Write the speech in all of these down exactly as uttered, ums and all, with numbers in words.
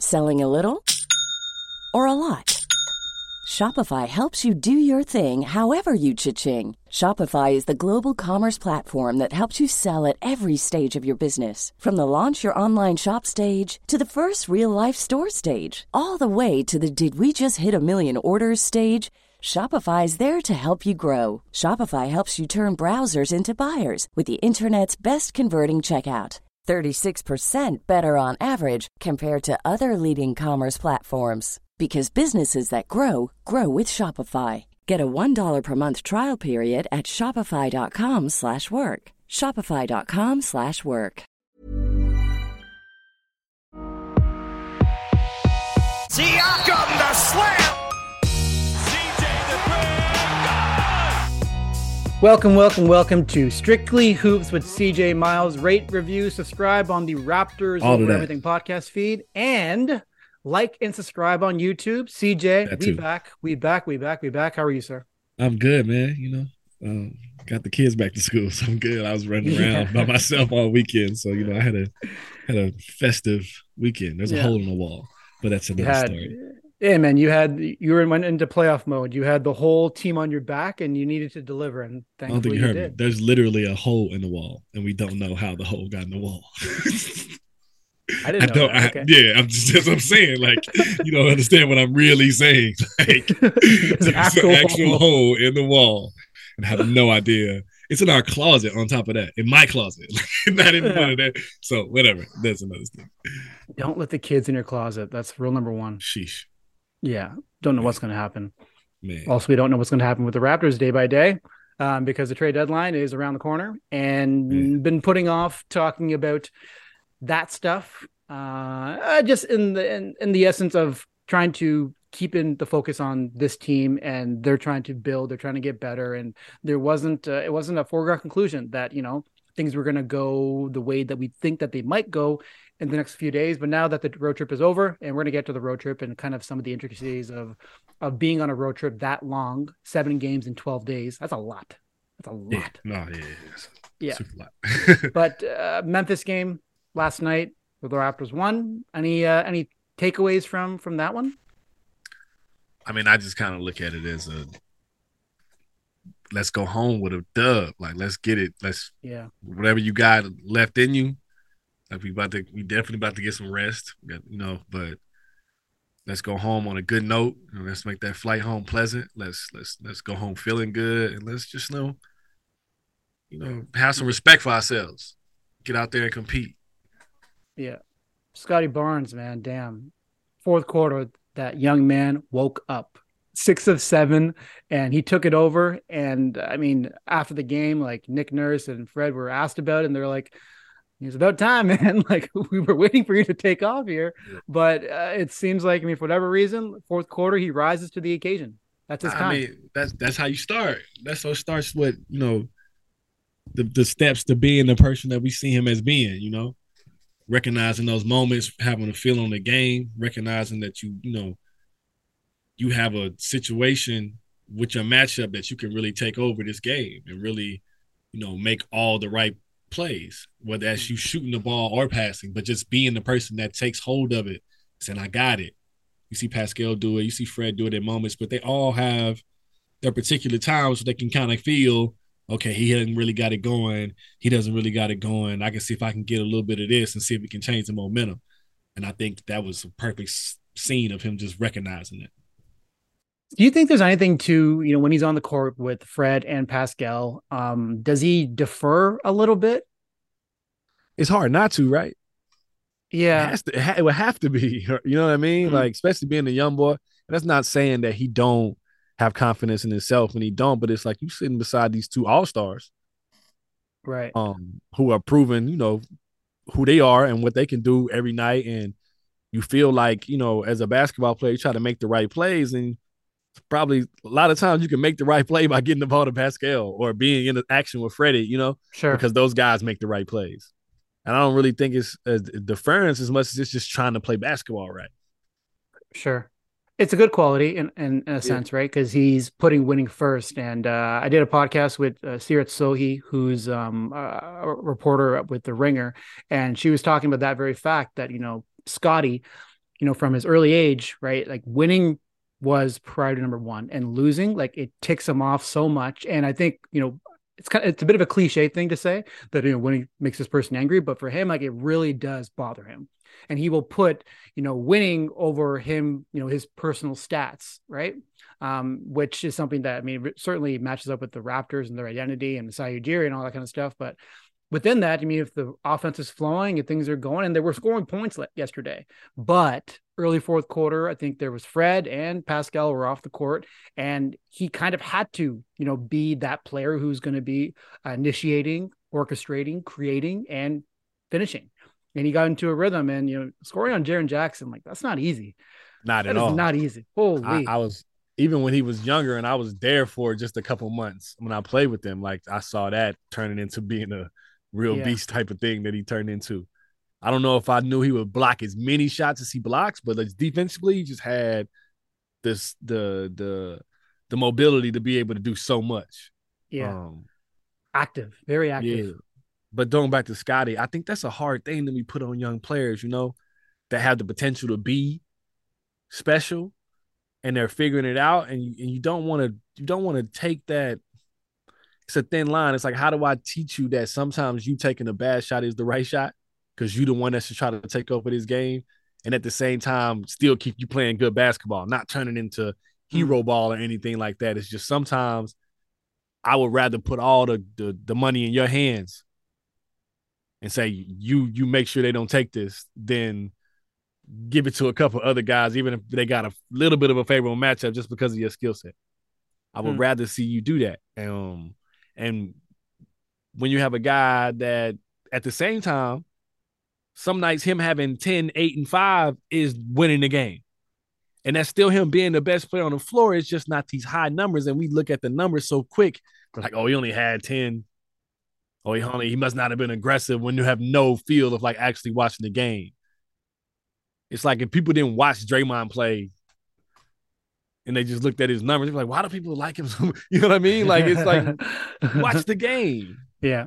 Selling a little or a lot? Shopify helps you do your thing however you cha-ching. Shopify is the global commerce platform that helps you sell at every stage of your business. From the launch your online shop stage to the first real-life store stage, all the way to the did we just hit a million orders stage. Shopify is there to help you grow. Shopify helps you turn browsers into buyers with the internet's best converting checkout. thirty-six percent better on average compared to other leading commerce platforms. Because businesses that grow, grow with Shopify. Get a one dollar per month trial period at shopify.com slash work. Shopify.com slash work. Siakam the slam! C J the three, Welcome, welcome, welcome to Strictly Hoops with C J Miles. Rate, review, subscribe on the Raptors All of Over that. Everything podcast feed, and like and subscribe on YouTube. C J, That we too. back, we back, we back, we back. How are you, sir? I'm good, man. You know, um, got the kids back to school, so I'm good. I was running around Yeah. by myself all weekend, so you know, I had a had a festive weekend. There's a Yeah. hole in the wall, but that's You another had, story. yeah, man. You had you were went into playoff mode. You had the whole team on your back, and you needed to deliver. And I don't thankfully, think you you heard me. did. There's literally a hole in the wall, and we don't know how the hole got in the wall. I didn't know don't. that. I, Okay. Yeah, I'm just that's what I'm saying. Like, you don't understand what I'm really saying. Like, There's an there's actual an actual hole. hole in the wall, and I have no idea. It's in our closet. On top of that, in my closet, not in one of that. So whatever. That's another thing. Don't let the kids in your closet. That's rule number one. Sheesh, Yeah. Don't know what's going to happen. man. Also, we don't know what's going to happen with the Raptors day by day um, because the trade deadline is around the corner, and Mm. been putting off talking about that stuff uh, uh, just in the in, in the essence of trying to keep in the focus on this team, and they're trying to build, they're trying to get better, and there wasn't uh, it wasn't a foregone conclusion that you know things were going to go the way that we think that they might go in the next few days. But now that the road trip is over, and we're going to get to the road trip and kind of some of the intricacies of of being on a road trip that long, seven games in twelve days, that's a lot. That's a Yeah, lot. no, yeah, yeah, it's Yeah. super lot. But uh, Memphis game last night where the Raptors won. Any uh, any takeaways from from that one? I mean, I just kind of look at it as a let's go home with a dub. Like, let's get it. Let's Yeah. whatever you got left in you. Like, we about to, we definitely about to get some rest. We got, you know, but let's go home on a good note. And let's make that flight home pleasant. Let's let's let's go home feeling good, and let's just you know, you know, have some respect for ourselves. Get out there and compete. Yeah. Scotty Barnes, man, damn. Fourth quarter, that young man woke up. Six of seven, and he took it over. And I mean, after the game, like Nick Nurse and Fred were asked about it, and they're like, it's about time, man. Like, we were waiting for you to take off here. But uh, it seems like, I mean, for whatever reason, fourth quarter, he rises to the occasion. That's his I time. mean, that's that's how you start. That's how it starts with, you know, the the steps to being the person that we see him as being, you know, recognizing those moments, having a feel on the game, recognizing that you, you know, you have a situation with your matchup that you can really take over this game and really, you know, make all the right plays, whether that's you shooting the ball or passing, but just being the person that takes hold of it, saying, I got it. You see Pascal do it, you see Fred do it in moments, but they all have their particular times so they can kind of feel, okay, he hasn't really got it going. He doesn't really got it going. I can see if I can get a little bit of this and see if we can change the momentum. And I think that was a perfect scene of him just recognizing it. Do you think there's anything to, you know, when he's on the court with Fred and Pascal, um, does he defer a little bit? It's hard not to, right? It, Yeah. has to, it, ha- it would have to be. You know what I mean? Mhm. Like, especially being a young boy. And that's not saying that he don't have confidence in himself and he don't, but it's like you sitting beside these two all-stars Right. um, who are proving, you know, who they are and what they can do every night. And you feel like, you know, as a basketball player, you try to make the right plays, and probably a lot of times you can make the right play by getting the ball to Pascal or being in the action with Freddie, you know, Sure. because those guys make the right plays. And I don't really think it's a deference as much as it's just trying to play basketball right. Sure. It's a good quality in, in, in a Yeah. sense, right? Because he's putting winning first. And uh, I did a podcast with uh, Sirat Sohi, who's um, a reporter with The Ringer. And she was talking about that very fact that, you know, Scotty you know, from his early age, right? Like winning was priority number one, and losing, like it ticks him off so much. And I think, you know, it's kind of, it's a bit of a cliche thing to say that, you know, winning makes this person angry, but for him, like it really does bother him. And he will put, you know, winning over him, you know, his personal stats, right? Um, which is something that, I mean, certainly matches up with the Raptors and their identity and Masai Ujiri and all that kind of stuff. But within that, I mean, if the offense is flowing and things are going, and they were scoring points yesterday, but early fourth quarter, I think there was Fred and Pascal were off the court, and he kind of had to, you know, be that player who's going to be initiating, orchestrating, creating, and finishing. And he got into a rhythm, and, you know, scoring on Jaren Jackson, like that's not easy. Not that at all. Not easy. Holy. I, I was, even when he was younger and I was there for just a couple months when I played with him, like I saw that turning into being a real yeah. beast type of thing that he turned into. I don't know if I knew he would block as many shots as he blocks, but like defensively, he just had this the the the mobility to be able to do so much. Yeah, um, active, very active. Yeah. But going back to Scottie, I think that's a hard thing that we put on young players, you know, that have the potential to be special, and they're figuring it out, and you, and you don't want to you don't want to take that. It's a thin line. It's like, how do I teach you that sometimes you taking a bad shot is the right shot because you're the one that's trying to take over this game, and at the same time still keep you playing good basketball, not turning into hero mm. ball or anything like that. It's just sometimes I would rather put all the, the the money in your hands and say you you make sure they don't take this than give it to a couple other guys, even if they got a little bit of a favorable matchup just because of your skill set. I would mm. rather see you do that. Um, and when you have a guy that at the same time, some nights him having ten, eight, and five is winning the game. And that's still him being the best player on the floor. It's just not these high numbers. And we look at the numbers so quick. We're like, oh, he only had ten. Oh, he only he must not have been aggressive, when you have no feel of like actually watching the game. It's like if people didn't watch Draymond play and they just looked at his numbers, they're like, why do people like him so much? You know what I mean? Like, it's like, watch the game. Yeah.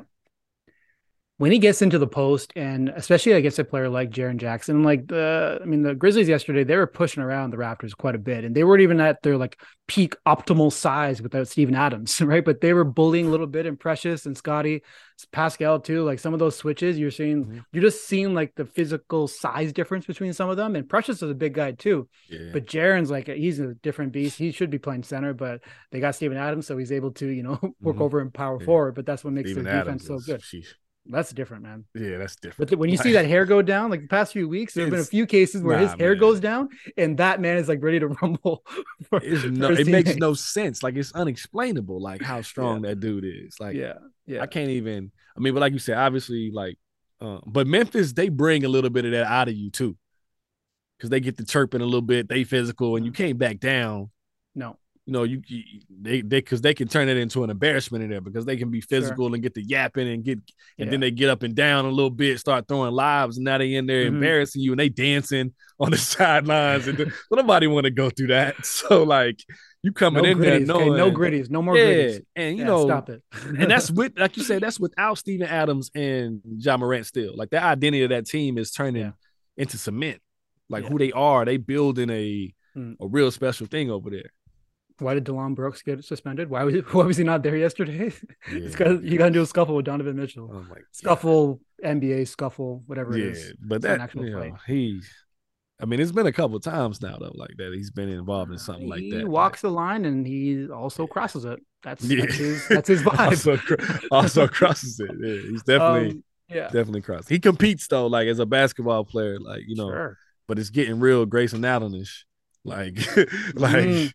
When he gets into the post, and especially against a player like Jaren Jackson, like the, I mean, the Grizzlies yesterday, they were pushing around the Raptors quite a bit, and they weren't even at their like peak optimal size without Steven Adams, right? But they were bullying a little bit, and Precious and Scottie, Pascal too. Like some of those switches, you're seeing, mm-hmm. you're just seeing like the physical size difference between some of them. And Precious is a big guy too, yeah. But Jaren's like he's a different beast. He should be playing center, but they got Steven Adams, so he's able to, you know, work mm-hmm. over and power yeah. forward. But that's what makes Steven their defense Adams so good. Sheesh. That's different, man. Yeah, that's different. But when you see that hair go down, like the past few weeks, there have been a few cases where nah, his hair man. goes down, and that man is like ready to rumble. For, no, it makes no sense. Like it's unexplainable, like how strong yeah. that dude is. Like, yeah, yeah. I can't even. I mean, but like you said, obviously, like, uh, but Memphis, they bring a little bit of that out of you too, because they get the chirping a little bit. They physical, and you can't back down. No. You know, you, you they they because they can turn it into an embarrassment in there, because they can be physical sure. and get the yapping and get and yeah. then they get up and down a little bit, start throwing lives, and now they in there mm-hmm. embarrassing you, and they dancing on the sidelines, and so nobody want to go through that. So like you coming no in gritties, there, knowing, okay, no gritties, no more yeah, gritties, and you yeah, know, stop it. And that's with, like you said, that's without Steven Adams and Ja Morant still. Like the identity of that team is turning yeah. into cement. Like yeah. who they are, they building a mm. a real special thing over there. Why did DeLon Brooks get suspended? Why was he, why was he not there yesterday? Yeah, it's because you got to do a scuffle with Donovan Mitchell. Oh my scuffle, God. N B A scuffle, whatever yeah, it is. But it's that, actual you know, he's, I mean, it's been a couple of times now, though, like that. He's been involved in something he like that. He walks like, the line, and he also crosses it. That's, yeah. that's, his, that's his vibe. also, also crosses it. Yeah, he's definitely, um, yeah. definitely crosses. He competes, though, like as a basketball player, like, you know, sure. but it's getting real Grayson Allen-ish. Like, like, mm.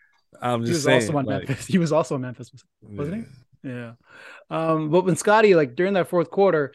I'm just he was saying, also on like, Memphis. He was also in Memphis, wasn't yeah. he? Yeah. Um, but when Scottie, like during that fourth quarter,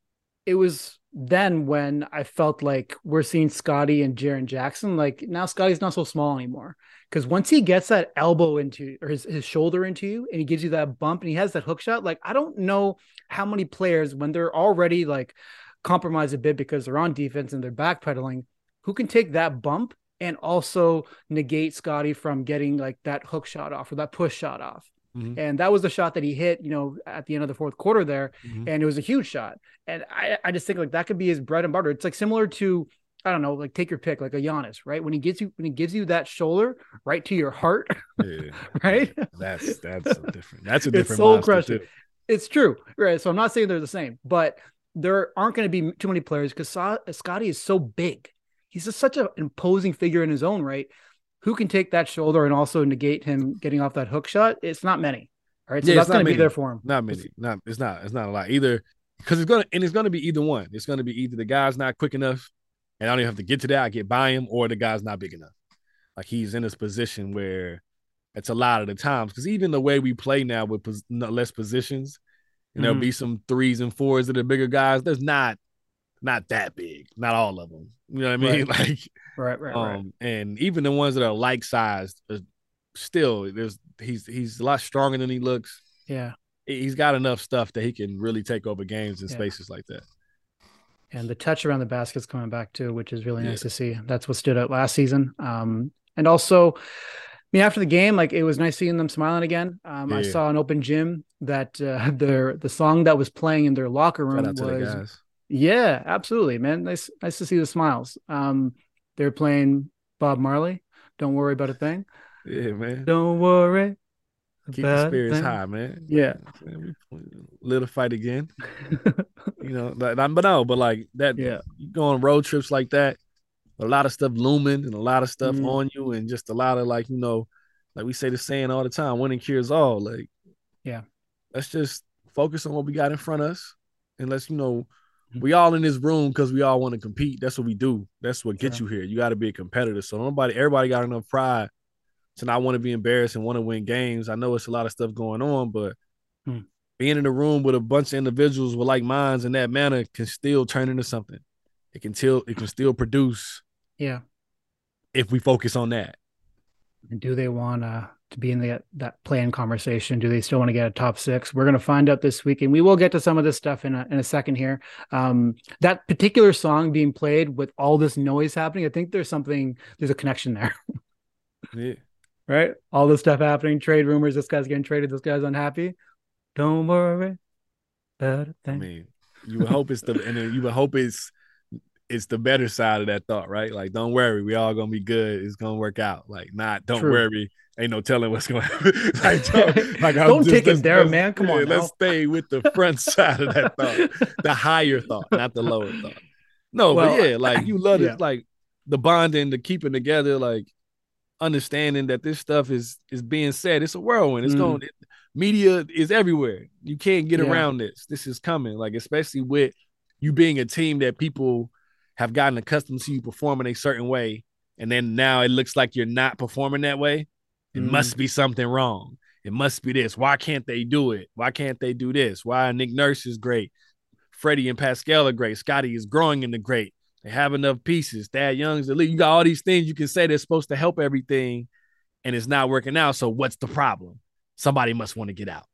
it was then when I felt like we're seeing Scottie and Jaren Jackson. Like now Scottie's not so small anymore. Because once he gets that elbow into or his, his shoulder into you, and he gives you that bump and he has that hook shot, like I don't know how many players, when they're already like compromised a bit because they're on defense and they're backpedaling, who can take that bump and also negate Scottie from getting like that hook shot off or that push shot off. Mm-hmm. And that was the shot that he hit, you know, at the end of the fourth quarter there. Mm-hmm. And it was a huge shot. And I, I just think like that could be his bread and butter. It's like similar to I don't know, like take your pick, like a Giannis, right? When he gives you when he gives you that shoulder right to your heart, Yeah, right? Yeah. That's that's a different. That's a It's different soul monster crushing. too. It's true, right? So I'm not saying they're the same, but there aren't going to be too many players because Scottie is so big. He's just such an imposing figure in his own right. Who can take that shoulder and also negate him getting off that hook shot? It's not many. All right, so Yeah, that's it's not going to be many. there for him. Not many. Not it's not. It's not a lot either. Because it's gonna and it's gonna be either one. It's gonna be either the guy's not quick enough, and I don't even have to get to that. I get by him, or the guy's not big enough. Like he's in this position where it's a lot of the times. Because even the way we play now with pos- less positions, and there'll Mhm. be some threes and fours that are bigger guys. There's not not that big. Not all of them. You know what I mean? Right. Like, Right, right, um, right. and even the ones that are like sized, uh, still there's he's he's a lot stronger than he looks. Yeah. He's got enough stuff that he can really take over games in Yeah. spaces like that. And the touch around the basket's coming back too, which is really Yeah. nice to see. That's what stood out last season. Um, and also, I mean, after the game, like it was nice seeing them smiling again. Um, I Yeah. saw an open gym that uh, their the song that was playing in their locker Shout room out to the was guys. yeah, absolutely, man. Nice, nice to see the smiles. Um, they're playing Bob Marley. Don't worry about a thing. Yeah, man. Don't worry Keep the about a spirits thing. high, man. Yeah. Man, we little fight again. You know, but, but no, but like that, Yeah. you go on road trips like that, a lot of stuff looming and a lot of stuff Mhm. on you, and just a lot of like, you know, like we say the saying all the time, winning cures all. Like, Yeah. let's just focus on what we got in front of us, and let's, you know, Mhm. we all in this room because we all want to compete. That's what we do. That's what gets Sure. you here. You got to be a competitor. So nobody, everybody got enough pride to not want to be embarrassed and want to win games. I know it's a lot of stuff going on, but Hmm. being in a room with a bunch of individuals with like minds in that manner can still turn into something. It can still it can still produce Yeah. if we focus on that. And do they want uh, to be in the, that play-in conversation? Do they still want to get a top six? We're going to find out this week, and we will get to some of this stuff in a, in a second here. Um, that particular song being played with all this noise happening, I think there's something, there's a connection there, Yeah. right? All this stuff happening, trade rumors, this guy's getting traded, this guy's unhappy. Don't worry about a I thing. mean, you would hope it's the and then you would hope it's it's the better side of that thought, right? Like, don't worry, we all gonna be good. It's gonna work out. Like, not don't True. worry, ain't no telling what's gonna happen. like, don't, like, I'm Don't just- take it let's- there, let's- man. Come yeah, on now. let's stay with the front side of that thought, the higher thought, not the lower thought. No, Well, but yeah, like you love yeah. it, like the bonding, the keeping together, like understanding that this stuff is is being said. It's a whirlwind. It's Mm. going. It, media is everywhere. You can't get Yeah. around this. This is coming. Like, especially with you being a team that people have gotten accustomed to you performing a certain way, and then now it looks like you're not performing that way. It Mm. must be something wrong. It must be this. Why can't they do it? Why can't they do this? Why Nick Nurse is great. Freddie and Pascal are great. Scottie is growing into great. They have enough pieces. Thad Young's the lead. You got all these things you can say that's supposed to help everything, and it's not working out. So what's the problem? Somebody must want to get out.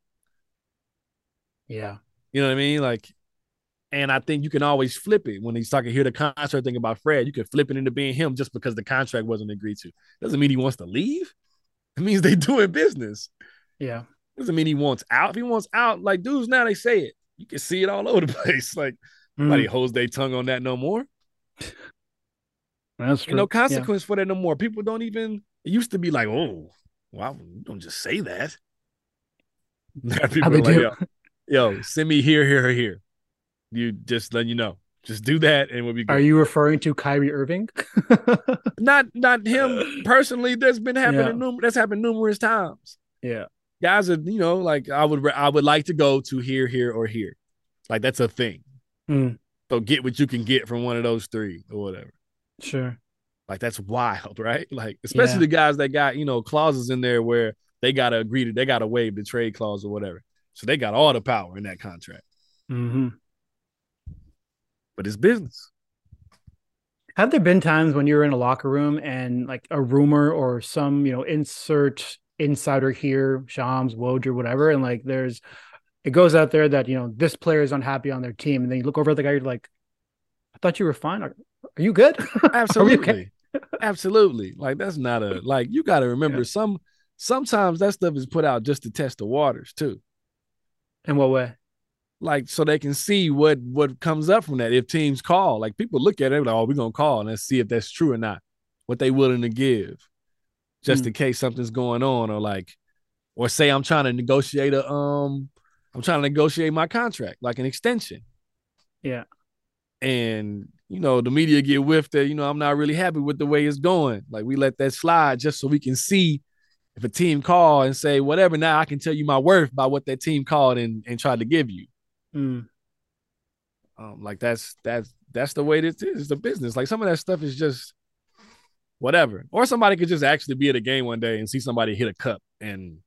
Yeah. You know what I mean? Like, and I think you can always flip it when he's talking here the contract thing about Fred. You can flip it into being him just because the contract wasn't agreed to. Doesn't mean he wants to leave. It means they doing business. Yeah. Doesn't mean he wants out. If he wants out, like dudes now they say it. You can see it all over the place. Like Mm. nobody holds their tongue on that no more. That's true. Ain't no Yeah. consequence for that no more. People don't even. It used to be like, oh, well, you don't just say that. Now How people they are like, do. yo, yo, send me here, here, or here. You just let you know. Just do that, and we'll be good. Are you referring to Kyrie Irving? not not him personally? That's been happening. Yeah. Num- that's happened numerous times. Yeah. Guys are, you know, like I would, I would like to go to here, here, or here. Like that's a thing. Mm. So get what you can get from one of those three or whatever. Sure. Like that's wild, right? Like especially Yeah. the guys that got, you know, clauses in there where they gotta agree to, they gotta waive the trade clause or whatever. So they got all the power in that contract. Mm-hmm. But it's business. Have there been times when you're in a locker room and like a rumor or some, you know, insert insider here, Shams, Woj, or whatever, and like there's, it goes out there that, you know, this player is unhappy on their team, and then you look over at the guy, you're like, I thought you were fine. Are, are you good? Absolutely. okay? Absolutely. Like that's not a, like you got to remember Yeah. some, sometimes that stuff is put out just to test the waters too. In what way? like so they can see what what comes up from that. If teams call, like people look at it like, oh, we're gonna call and let's see if that's true or not. What they willing to give, just mm. in case something's going on, or like, or say I'm trying to negotiate a um, I'm trying to negotiate my contract, like an extension. Yeah. And you know, the media get whiffed that, you know, I'm not really happy with the way it's going. Like we let that slide just so we can see if a team call and say whatever. Now I can tell you my worth by what that team called and, and tried to give you. Mm. Um, like that's that's that's the way this is. It's the business. Like some of that stuff is just whatever. Or somebody could just actually be at a game one day and see somebody hit a cup and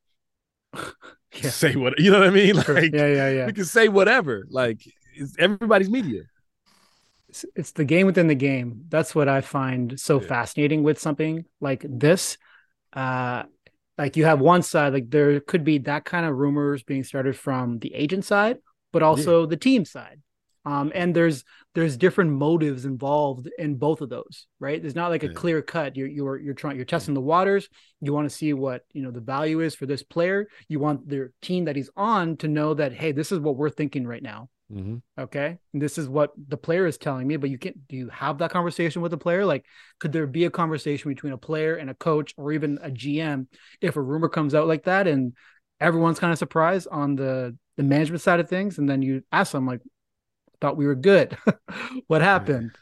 yeah. say what, you know what I mean? Like yeah, yeah, yeah. We can say whatever. Like it's everybody's media. It's, it's the game within the game. That's what I find so yeah. fascinating with something like this. Uh, like you have one side, like there could be that kind of rumors being started from the agent side, but also yeah. the team side. Um, and there's there's different motives involved in both of those, right? There's not like a yeah. clear cut. You're you're you're trying you're testing the waters. You want to see what you know the value is for this player. You want the team that he's on to know that, hey, this is what we're thinking right now. Mm-hmm. Okay, and this is what the player is telling me. But you can't. Do you have that conversation with the player? Like, could there be a conversation between a player and a coach, or even a G M, if a rumor comes out like that, and everyone's kind of surprised on the the management side of things, and then you ask them like, thought we were good. What happened?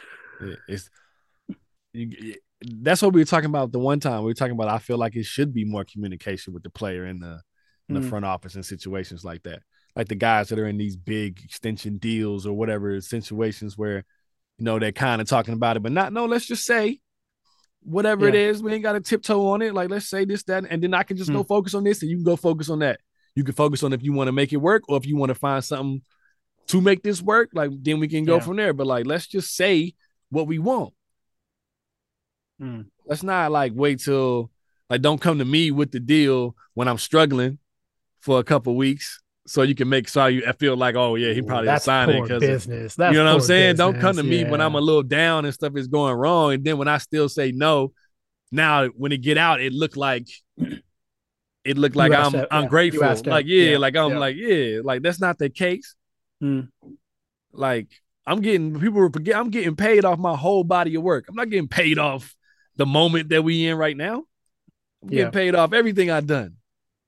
It's you, that's what we were talking about the one time. We were talking about I feel like it should be more communication with the player in the in the mm. front office in situations like that. Like the guys that are in these big extension deals or whatever situations where, you know, they're kind of talking about it, but not, no, let's just say whatever yeah. it is, we ain't got to tiptoe on it. Like, let's say this, that, and then I can just mm. go focus on this and you can go focus on that. You can focus on if you want to make it work or if you want to find something to make this work, like then we can go yeah. from there. But like, let's just say what we want. Mm. Let's not like wait till like don't come to me with the deal when I'm struggling for a couple weeks, so you can make so you I feel like oh yeah he probably That's signed it because business. That's you know what I'm saying. Business. Don't come to me yeah. when I'm a little down and stuff is going wrong, and then when I still say no, now when it get out, it looked like it looked like I'm out, I'm yeah. grateful, like yeah, yeah, like I'm yeah. like yeah, like that's not the case. Mm. Like I'm getting people forget I'm getting paid off my whole body of work. I'm not getting paid off the moment that we in right now. I'm yeah. getting paid off everything I've done.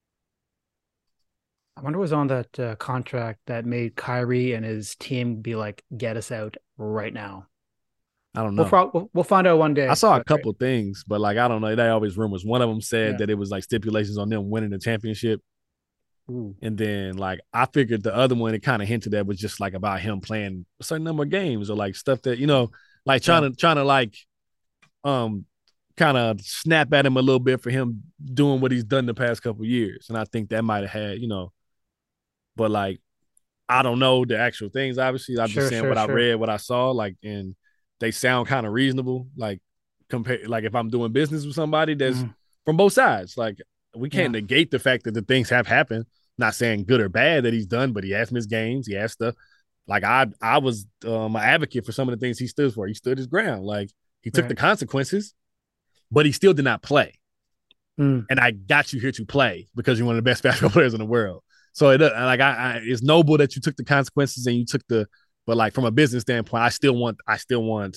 I wonder what was on that uh, contract that made Kyrie and his team be like, get us out right now. I don't know. We'll, pro- we'll, we'll find out one day. I saw a couple right. things, but like, I don't know. They always rumors. One of them said yeah. that it was like stipulations on them winning the championship. Ooh. And then like, I figured the other one, it kind of hinted at was just like about him playing a certain number of games or like stuff that, you know, like trying yeah. to, trying to like, um, kind of snap at him a little bit for him doing what he's done the past couple of years. And I think that might've had, you know, but like, I don't know the actual things. Obviously, I'm sure, just saying sure, what sure. I read, what I saw, like, and they sound kind of reasonable. Like, compare, like if I'm doing business with somebody that's mm. from both sides, like we can't yeah. negate the fact that the things have happened. Not saying good or bad that he's done, but he has missed games. He has stuff. Like I, I was um, an advocate for some of the things he stood for. He stood his ground. Like he took right. the consequences, but he still did not play. Mm. And I got you here to play because you're one of the best basketball players in the world. So it like I, I it's noble that you took the consequences and you took the, but like from a business standpoint, I still want I still want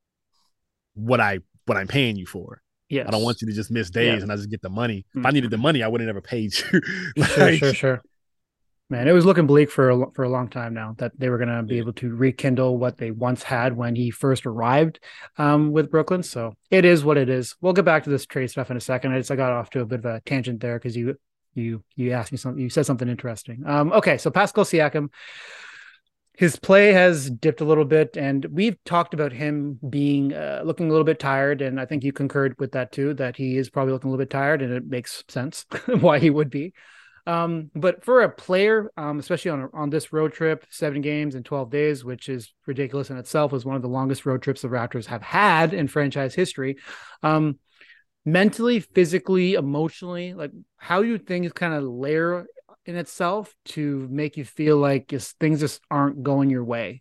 what I what I'm paying you for. Yes. I don't want you to just miss days yeah. and I just get the money. Mm-hmm. If I needed the money, I would have never paid you. like, sure, sure, sure. Man, it was looking bleak for a, for a long time now that they were going to be yeah. able to rekindle what they once had when he first arrived um, with Brooklyn. So it is what it is. We'll get back to this trade stuff in a second. I just I got off to a bit of a tangent there because you you you asked me something. You said something interesting. Um, okay, so Pascal Siakam, his play has dipped a little bit, and we've talked about him being uh, looking a little bit tired, and I think you concurred with that too, that he is probably looking a little bit tired, and it makes sense why he would be. Um, but for a player, um, especially on on this road trip, seven games in twelve days, which is ridiculous in itself, was one of the longest road trips the Raptors have had in franchise history. Um, mentally, physically, emotionally, like how do things kind of layer in itself to make you feel like just, things just aren't going your way?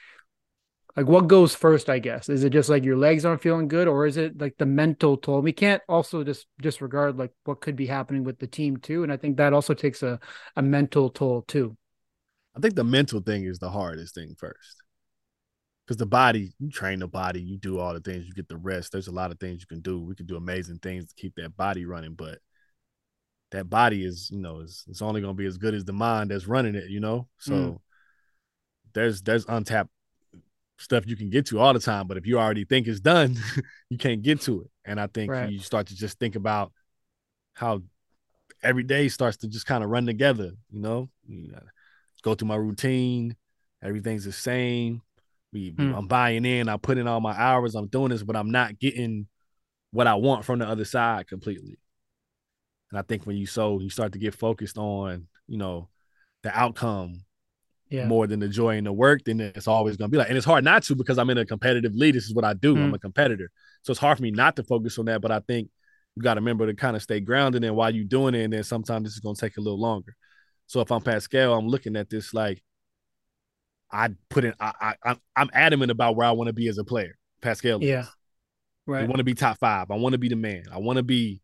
Like what goes first, I guess? Is it just like your legs aren't feeling good, or is it like the mental toll? We can't also just disregard like what could be happening with the team too. And I think that also takes a, a mental toll too. I think the mental thing is the hardest thing first. Because the body, you train the body, you do all the things, you get the rest. There's a lot of things you can do. We can do amazing things to keep that body running, but that body is, you know, is it's only going to be as good as the mind that's running it, you know? So mm. there's there's untapped stuff you can get to all the time, but if you already think it's done, you can't get to it. And I think right. you start to just think about how every day starts to just kind of run together, you know? You gotta go through my routine, everything's the same. We, hmm. I'm buying in, I put in all my hours, I'm doing this, but I'm not getting what I want from the other side completely. And I think when you so you start to get focused on, you know, the outcome yeah. more than the joy and the work, then it's always going to be like, and it's hard not to because I'm in a competitive league. This is what I do. Hmm. I'm a competitor. So it's hard for me not to focus on that. But I think you got to remember to kind of stay grounded in while you're doing it. And then sometimes this is going to take a little longer. So if I'm Pascal, I'm looking at this like, I put in, I, I, I'm adamant about where I want to be as a player. Pascal. Yeah. Right. I want to be top five. I want to be the man. I want to be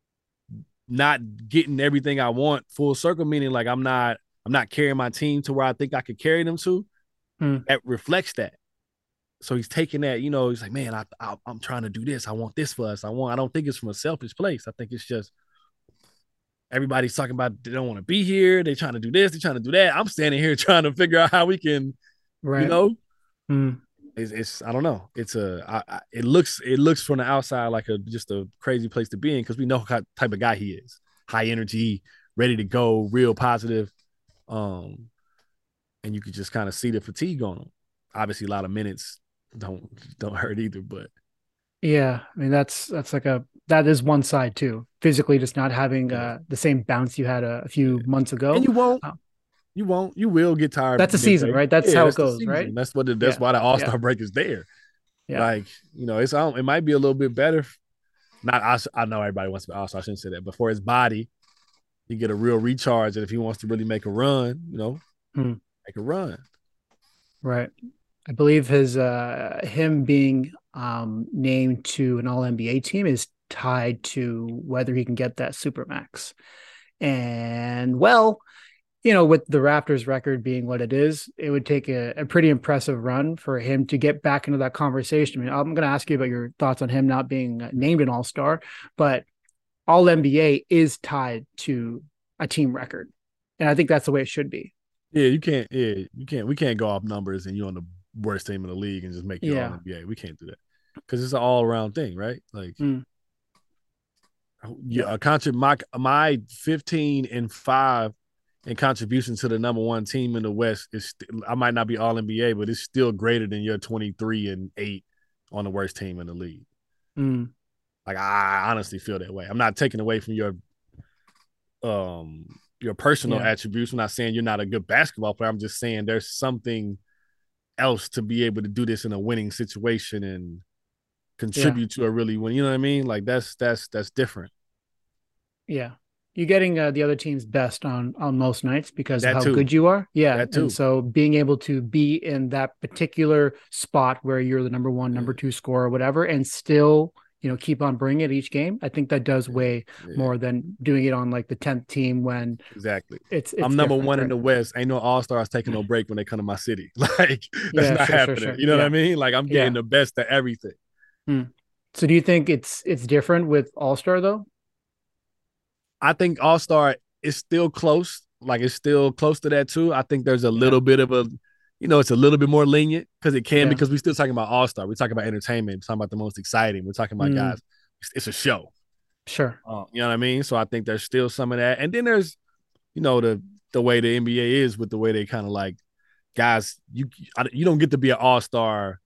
not getting everything I want full circle, meaning like I'm not, I'm not carrying my team to where I think I could carry them to. Hmm. That reflects that. So he's taking that, you know, he's like, man, I, I, I'm trying to do this. I want this for us. I want, I don't think it's from a selfish place. I think it's just, everybody's talking about they don't want to be here. They're trying to do this. They're trying to do that. I'm standing here trying to figure out how we can, right. you know, mm. it's, it's, I don't know. It's a, I, I, it looks, it looks from the outside like a, just a crazy place to be in because we know what type of guy he is. High energy, ready to go, real positive. Um, and you could just kind of see the fatigue on him. Obviously a lot of minutes don't, don't hurt either, but. Yeah, I mean that's that's like a that is one side too. Physically, just not having yeah. uh, the same bounce you had a, a few months ago. And you won't, oh. you won't, you will get tired. That's a season, right? That's yeah, how that's it goes, right? That's what. The, that's yeah. why the All Star yeah. break is there. Yeah. Like you know, it's it might be a little bit better. Not I, I know everybody wants to be All Star. I shouldn't say that, but for his body, he get a real recharge, and if he wants to really make a run, you know, hmm. make a run. Right. I believe his uh, him being um, named to an All N B A team is tied to whether he can get that Supermax. And well, you know, with the Raptors record being what it is, it would take a, a pretty impressive run for him to get back into that conversation. I mean, I'm going to ask you about your thoughts on him not being named an All-Star, but All N B A is tied to a team record. And I think that's the way it should be. Yeah, you can't, yeah, you can't, we can't go off numbers and you're on the worst team in the league and just make it yeah. all N B A. We can't do that because it's an all around thing, right? Like, mm. yeah, a contrib- my my fifteen and five in contribution to the number one team in the West is. St- I might not be all N B A, but it's still greater than your twenty-three and eight on the worst team in the league. Mm. Like, I honestly feel that way. I'm not taking away from your um your personal yeah. attributes. I'm not saying you're not a good basketball player. I'm just saying there's something else to be able to do this in a winning situation and contribute yeah. to a really win. You know what I mean? Like that's that's that's different. Yeah, you're getting uh, the other team's best on on most nights because that of how too. good you are. Yeah, that too. And so being able to be in that particular spot where you're the number one, number two scorer, or whatever, and still you know keep on bringing it each game. I think that does weigh yeah. more than doing it on like the tenth team when exactly. It's, it's I'm number one right? in the West. Ain't no All Stars taking no break when they come to my city. Like that's yeah, not sure, happening. Sure, sure. You know yeah. what I mean? Like I'm getting yeah. the best of everything. Hmm. So do you think it's it's different with All Star though? I think All Star is still close. Like it's still close to that too. I think there's a little yeah. bit of a, you know, it's a little bit more lenient because it can yeah. because we're still talking about All Star. We're talking about entertainment. We're talking about the most exciting. We're talking about mm. guys. It's, it's a show. Sure. Uh, you know what I mean? So I think there's still some of that. And then there's, you know, the the way the N B A is with the way they kind of like guys. You you don't get to be an All Star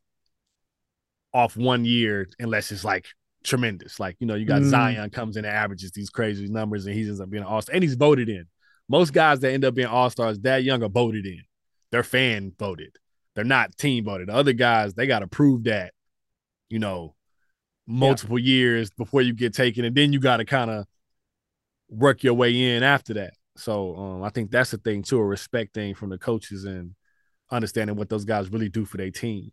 off one year unless it's like tremendous. Like, you know, you got mm. Zion comes in and averages these crazy numbers and he ends up being an all-star. And he's voted in. Most guys that end up being all-stars that young are voted in. They're fan voted. They're not team voted. The other guys, they got to prove that, you know, multiple yeah. years before you get taken. And then you got to kind of work your way in after that. So um, I think that's the thing too, a respect thing from the coaches and understanding what those guys really do for their teams.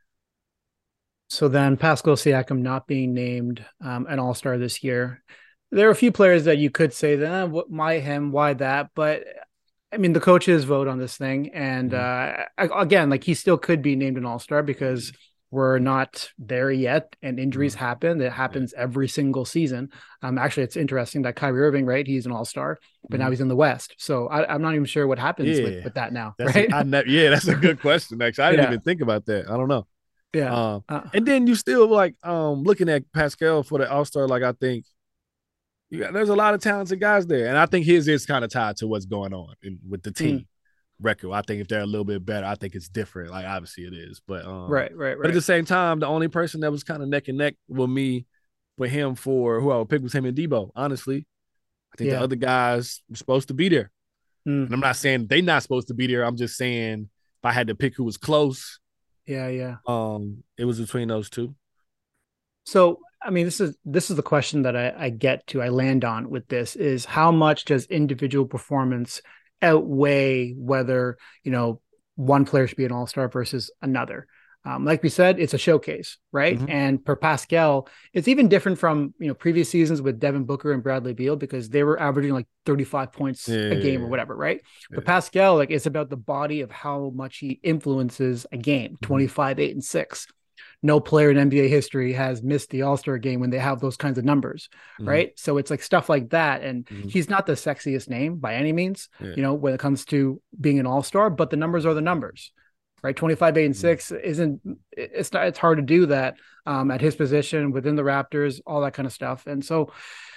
So then Pascal Siakam not being named um, an all-star this year. There are a few players that you could say that, eh, why him, why that? But I mean, the coaches vote on this thing, and uh, again, like he still could be named an all-star because we're not there yet, and injuries mm-hmm. happen. It happens yeah. every single season. Um, actually, it's interesting that Kyrie Irving, right? He's an all-star, but mm-hmm. now he's in the West. So I, I'm not even sure what happens yeah. with, with that now. That's right? A, I ne- yeah, that's a good question. Actually, I didn't yeah. even think about that. I don't know. Yeah. Um, uh, and then you still like um, looking at Pascal for the all-star. Like I think you got, there's a lot of talented guys there, and I think his is kind of tied to what's going on in, with the team. Mm. record. I think if they're a little bit better, I think it's different. Like obviously it is, but um, right, right, right. But at the same time, the only person that was kind of neck and neck with me, with him for who I would pick was him and Debo. Honestly, I think yeah. the other guys were supposed to be there, mm. and I'm not saying they're not supposed to be there. I'm just saying if I had to pick who was close, yeah, yeah, um, it was between those two. So, I mean, this is this is the question that I, I get to, I land on with this is how much does individual performance outweigh whether, you know, one player should be an all-star versus another. Um, like we said, it's a showcase, right? Mm-hmm. And per Pascal, it's even different from, you know, previous seasons with Devin Booker and Bradley Beal because they were averaging like thirty-five points yeah, a game yeah, or whatever, right? Yeah. But Pascal, like it's about the body of how much he influences a game, mm-hmm. twenty-five, eight, and six. No player in N B A history has missed the All-Star game when they have those kinds of numbers, mm-hmm. right? So it's like stuff like that. And mm-hmm. he's not the sexiest name by any means, yeah. you know, when it comes to being an All-Star, but the numbers are the numbers, right? twenty-five, eight, and six mm-hmm. isn't, it's not, it's hard to do that um, at his position within the Raptors, all that kind of stuff. And so,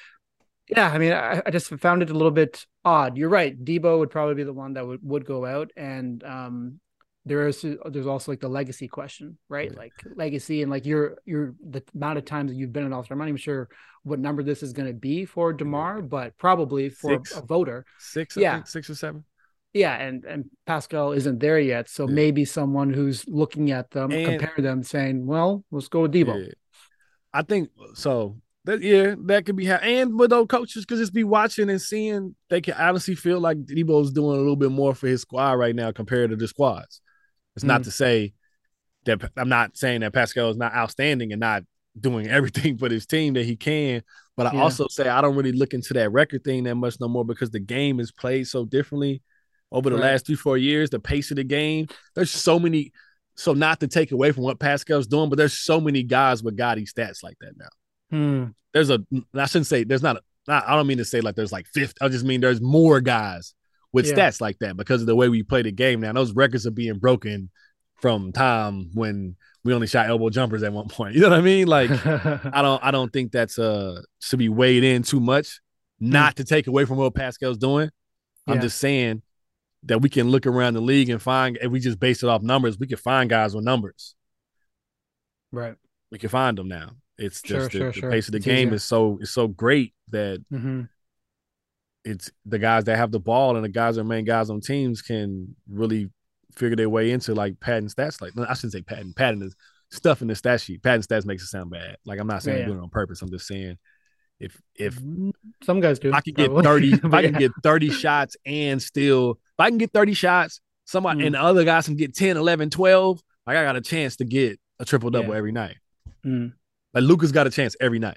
yeah, I mean, I, I just found it a little bit odd. You're right. Debo would probably be the one that would, would go out. And, um, There is there's also like the legacy question, right? Yeah. Like legacy and like your your the amount of times that you've been an all-star. I'm not even sure what number this is going to be for DeMar, yeah. but probably for a, a voter. Six, yeah, I think, six or seven. Yeah, and and Pascal isn't there yet, so yeah. maybe someone who's looking at them, and, compare them, saying, "Well, let's go with Debo." Yeah. I think so. That yeah, that could be ha- and but those coaches could just be watching and seeing. They can honestly feel like Debo's doing a little bit more for his squad right now compared to the squads. It's not mm. to say that I'm not saying that Pascal is not outstanding and not doing everything for his team that he can, but I yeah. also say I don't really look into that record thing that much no more because the game is played so differently over the right. last three, four years, the pace of the game. There's so many, so not to take away from what Pascal's doing, but there's so many guys with gaudy stats like that now. Mm. There's a, I shouldn't say, there's not, a, not, I don't mean to say like there's like fifty, I just mean there's more guys with yeah. stats like that because of the way we play the game now. Those records are being broken from time when we only shot elbow jumpers at one point. You know what I mean? Like, I don't I don't think that's uh should be weighed in too much, not mm. to take away from what Pascal's doing. I'm yeah. just saying that we can look around the league and find, if we just base it off numbers, we can find guys with numbers. Right. We can find them now. It's just sure, the, sure, the sure. pace of the it's game easier. is so is so great that mm-hmm. it's the guys that have the ball and the guys that are main guys on teams can really figure their way into like padding stats. Like I shouldn't say padding. Padding is stuff in the stat sheet. Padding stats makes it sound bad. Like I'm not saying yeah, I'm doing it on purpose. I'm just saying if if some guys do, I can get thirty, if I can yeah. get thirty shots and still, if I can get thirty shots, somebody mm. and the other guys can get ten, eleven, twelve. Like I got a chance to get a triple double yeah. every night. Mm. Like Luka's got a chance every night.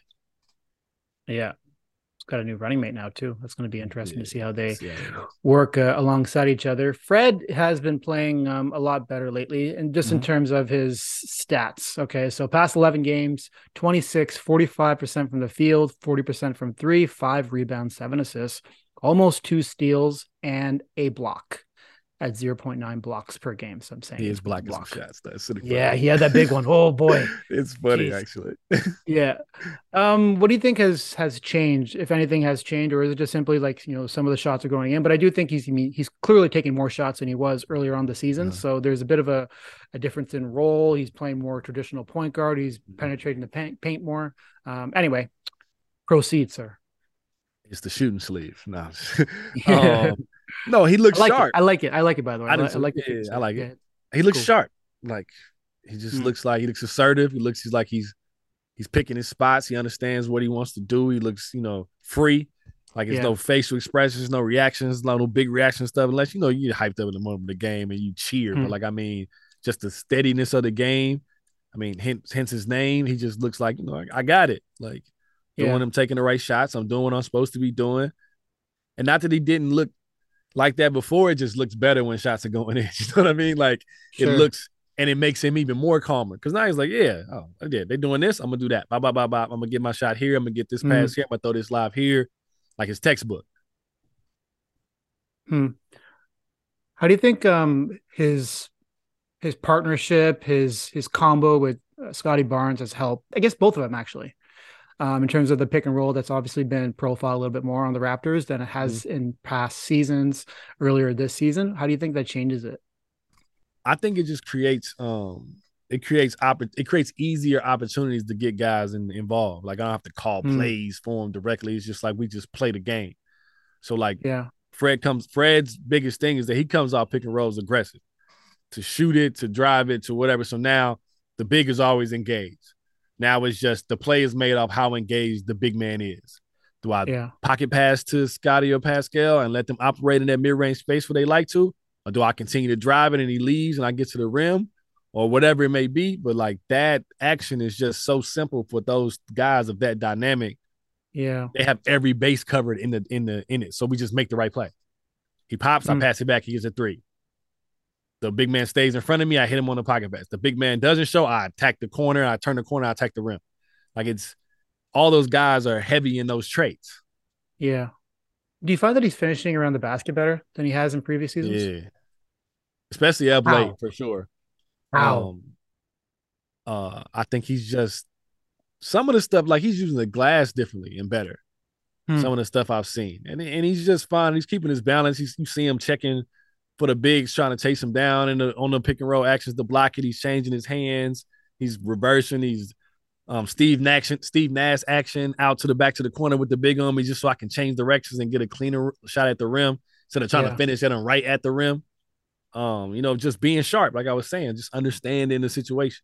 Yeah. Got a new running mate now too. That's going to be interesting yeah, to see how they yeah, work uh, alongside each other. Fred has been playing um, a lot better lately, and just mm-hmm. in terms of his stats. Okay, so past eleven games, twenty-six, forty-five percent from the field, forty percent from three, five rebounds, seven assists, almost two steals, and a block at zero point nine blocks per game. So I'm saying he is blocking block. some shots. That's yeah, he had that big one. Oh boy, it's funny Jeez. actually. yeah. Um, what do you think has has changed, if anything has changed, or is it just simply like, you know, some of the shots are going in? But I do think he's I mean, he's clearly taking more shots than he was earlier on the season. Uh-huh. So there's a bit of a, a difference in role. He's playing more traditional point guard. He's penetrating the paint, paint more. Um, anyway, proceed, sir. It's the shooting sleeve. No. um, No, he looks I like sharp. It. I like it. I like it, by the way. I, I, like, I like yeah, it. I like yeah. it. He looks cool. sharp. Like he just mm. looks like he looks assertive. He looks he's like he's he's picking his spots. He understands what he wants to do. He looks, you know, free. Like there's yeah. no facial expressions, no reactions, no, no big reaction stuff. Unless, you know, you get hyped up in the moment of the game and you cheer. Mm. But like, I mean, just the steadiness of the game. I mean, hence, hence his name. He just looks like, you know, I, I got it. Like doing yeah. him taking the right shots. I'm doing what I'm supposed to be doing. And not that he didn't look like that before. It just looks better when shots are going in. You know what I mean? Like Sure. it looks, and it makes him even more calmer. Because now he's like, yeah, oh, yeah, they're doing this. I'm gonna do that. Bye, bye, bye, bye. I'm gonna get my shot here. I'm gonna get this Mm. pass here. I'm gonna throw this live here. Like his textbook. Hmm. How do you think um his his partnership, his his combo with uh, Scotty Barnes has helped? I guess both of them actually. Um, in terms of the pick and roll, that's obviously been profiled a little bit more on the Raptors than it has mm-hmm. in past seasons. Earlier this season, how do you think that changes it? I think it just creates um it creates oppor- it creates easier opportunities to get guys in, involved. Like I don't have to call mm. plays for them directly. It's just like we just play the game. So like yeah, Fred comes. Fred's biggest thing is that he comes off pick and rolls aggressive, to shoot it, to drive it, to whatever. So now the big is always engaged. Now it's just the play is made off how engaged the big man is. Do I yeah. pocket pass to Scotty or Pascal and let them operate in that mid-range space where they like to? Or do I continue to drive it and he leaves and I get to the rim or whatever it may be? But like that action is just so simple for those guys of that dynamic. Yeah. They have every base covered in the in the in it. So we just make the right play. He pops, mm. I pass it back, he gets a three. The big man stays in front of me, I hit him on the pocket pass. The big man doesn't show, I attack the corner, I turn the corner, I attack the rim. Like it's all those guys are heavy in those traits. Yeah. Do you find that he's finishing around the basket better than he has in previous seasons? Yeah. Especially up late, for sure. How? Um, uh, I think he's just some of the stuff, like he's using the glass differently and better. Hmm. Some of the stuff I've seen. And, and he's just fine. He's keeping his balance. He's, you see him checking for the bigs, trying to chase him down in the, on the pick and roll actions to block it. He's changing his hands. He's reversing. He's um, Steve Nash, Steve Nash action out to the back to the corner with the big on me just so I can change directions and get a cleaner shot at the rim instead of trying yeah. to finish it and right at the rim. Um, you know, just being sharp, like I was saying, just understanding the situations.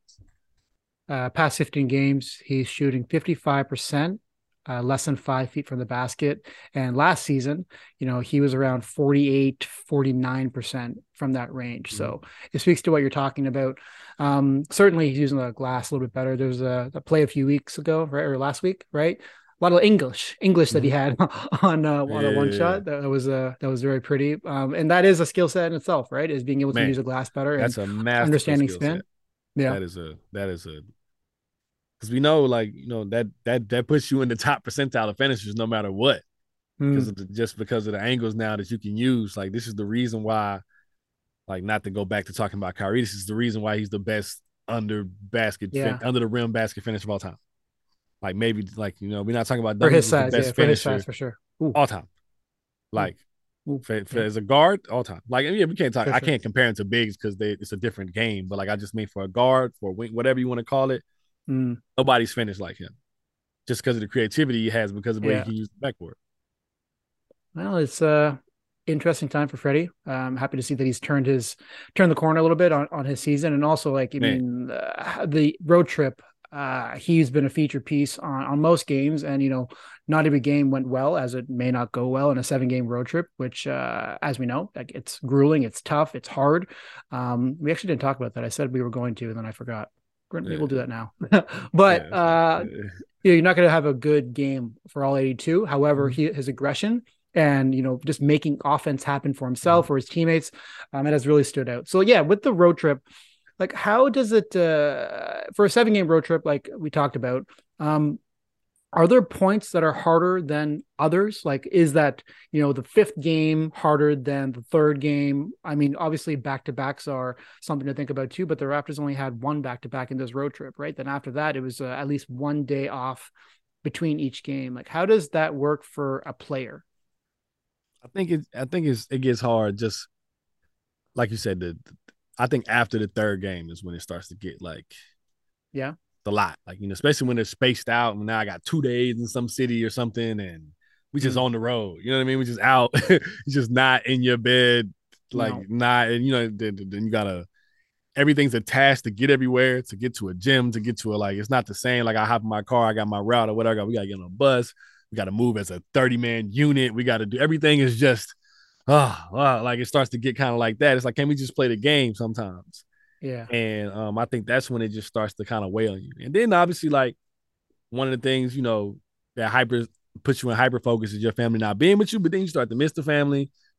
Uh, past fifteen games, he's shooting fifty-five percent, uh, less than five feet from the basket. And last season, you know, he was around forty-eight, forty-nine percent from that range. Mm-hmm. So it speaks to what you're talking about. Um, certainly he's using the glass a little bit better. There's a, a play a few weeks ago, right? Or last week, right? A lot of English, English that he had on uh, on yeah, a one yeah, shot. That was uh, that was very pretty, um, and that is a skill set in itself, right? Is being able to Man, use a glass better. That's and a massive understanding spin. Set. Yeah, that is a that is a because we know, like you know that that that puts you in the top percentile of finishers no matter what, because mm. just because of the angles now that you can use. Like this is the reason why, like not to go back to talking about Kyrie, this is the reason why he's the best under basket yeah. fin- under the rim basket finisher of all time. Like maybe like you know we're not talking about for his size, the best yeah, for finisher his size for sure, Ooh. all time. Like Ooh. For, for, yeah. as a guard, all time. Like yeah, we can't talk. For I sure. can't compare him to bigs because they it's a different game. But like I just mean for a guard, for a wing, whatever you want to call it, mm. nobody's finished like him. Just because of the creativity he has, because of the way yeah. he can use the backboard. Well, it's a interesting time for Freddie. I'm happy to see that he's turned his turned the corner a little bit on, on his season, and also like I Man. mean uh, the road trip. Uh, he's been a feature piece on, on most games, and you know, not every game went well, as it may not go well in a seven-game road trip. Which, uh, as we know, like it's grueling, it's tough, it's hard. Um, we actually didn't talk about that. I said we were going to, and then I forgot. Maybe yeah. we'll do that now. but yeah, uh, yeah. you're not going to have a good game for all eighty-two. However, mm-hmm. he, his aggression and you know just making offense happen for himself mm-hmm. or his teammates, um, it has really stood out. So yeah, with the road trip. Like, how does it, uh, for a seven-game road trip, like we talked about, um, are there points that are harder than others? Like, is that, you know, the fifth game harder than the third game? I mean, obviously, back-to-backs are something to think about, too, but the Raptors only had one back-to-back in this road trip, right? Then after that, it was uh, at least one day off between each game. Like, how does that work for a player? I think it, I think it's, it gets hard just, like you said, the, I think after the third game is when it starts to get like, yeah, a lot. Like, you know, especially when they're spaced out. And now I got two days in some city or something, and we just mm. on the road. You know what I mean? We just out. You're just not in your bed, like no. not. And you know, then, then you gotta. Everything's attached to get everywhere, to get to a gym, to get to a like. It's not the same. Like I hop in my car, I got my route or whatever. We gotta get on a bus. We gotta move as a thirty man unit. We gotta do everything. Is just. Oh, wow. Like it starts to get kind of like that. It's like, can we just play the game sometimes? Yeah. And um, I think that's when it just starts to kind of weigh on you. And then obviously, like one of the things, you know, that hyper puts you in hyper focus is your family not being with you, but then you start to miss the family,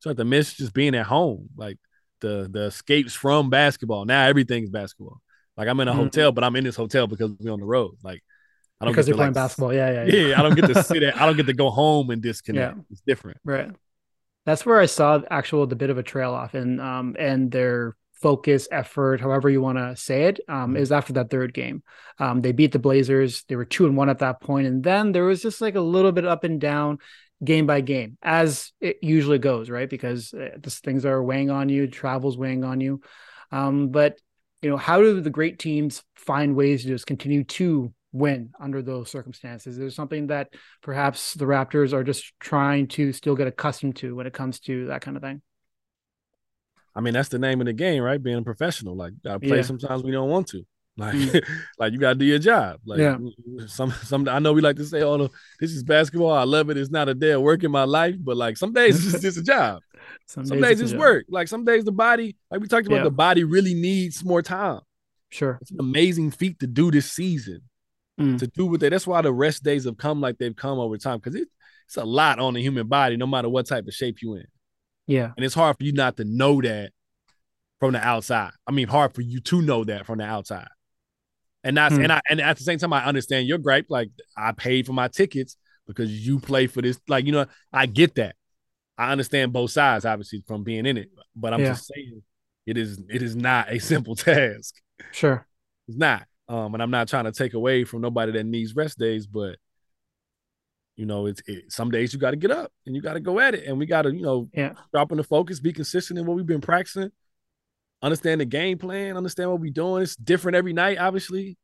start to miss just being at home, like the the escapes from basketball. Now everything's basketball. Like I'm in a mm-hmm. hotel, but I'm in this hotel because we're on the road. Like I don't because get you're to, playing like, basketball. Yeah, yeah, yeah. Yeah, I don't get to sit at. I don't get to go home and disconnect. Yeah. It's different, right? That's where I saw actual the bit of a trail off, and um and their focus, effort, however you want to say it, um, mm-hmm. is after that third game. Um, they beat the Blazers. They were two and one at that point, and then there was just like a little bit up and down, game by game, as it usually goes, right? Because uh, this, things are weighing on you, travel's weighing on you. Um, but you know, how do the great teams find ways to just continue to win under those circumstances? There's something that perhaps the Raptors are just trying to still get accustomed to when it comes to that kind of thing. I mean, that's the name of the game, right? Being a professional. Like, gotta play yeah. sometimes we don't want to. Like, mm. like you gotta do your job. Like, yeah. some, some. I know we like to say, "Oh, no, this is basketball. I love it. It's not a day of work in my life." But like, some days it's just a job. Some, some days, days it's work. Like some days the body, like we talked about, yeah. the body really needs more time. Sure, it's an amazing feat to do this season. Mm. To do with it. That's why the rest days have come like they've come over time, because it, it's a lot on the human body, no matter what type of shape you in. Yeah, and it's hard for you not to know that from the outside. I mean, hard for you to know that from the outside. And that's mm. and I and at the same time, I understand your gripe. Like, I paid for my tickets because you play for this. Like, you know, I get that. I understand both sides, obviously, from being in it. But I'm yeah. just saying, it is it is not a simple task. Sure, it's not. Um, and I'm not trying to take away from nobody that needs rest days, but you know, it's it, some days you got to get up and you got to go at it, and we got to, you know, yeah. sharpen the focus, be consistent in what we've been practicing, understand the game plan, understand what we're doing. It's different every night, obviously.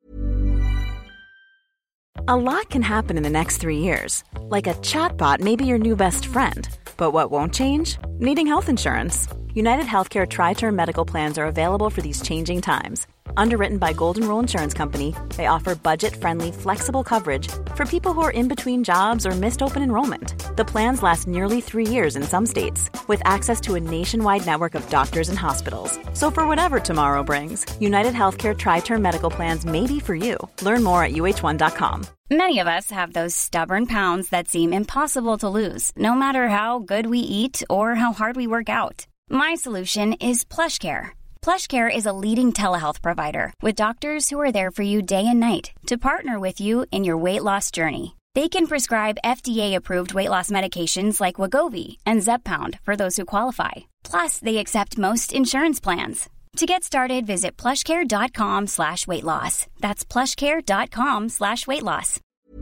A lot can happen in the next three years, like a chatbot may be your new best friend. But what won't change? Needing health insurance. United Healthcare Tri-Term Medical Plans are available for these changing times. Underwritten by Golden Rule Insurance Company, they offer budget-friendly, flexible coverage for people who are in between jobs or missed open enrollment. The plans last nearly three years in some states, with access to a nationwide network of doctors and hospitals. So for whatever tomorrow brings, United Healthcare Tri-Term Medical Plans may be for you. Learn more at U H one dot com. Many of us have those stubborn pounds that seem impossible to lose, no matter how good we eat or how hard we work out. My solution is PlushCare. PlushCare is a leading telehealth provider with doctors who are there for you day and night to partner with you in your weight loss journey. They can prescribe F D A-approved weight loss medications like Wegovy and Zepbound for those who qualify. Plus, they accept most insurance plans. To get started, visit plushcare.com slash weight loss. That's plushcare.com slash weight loss.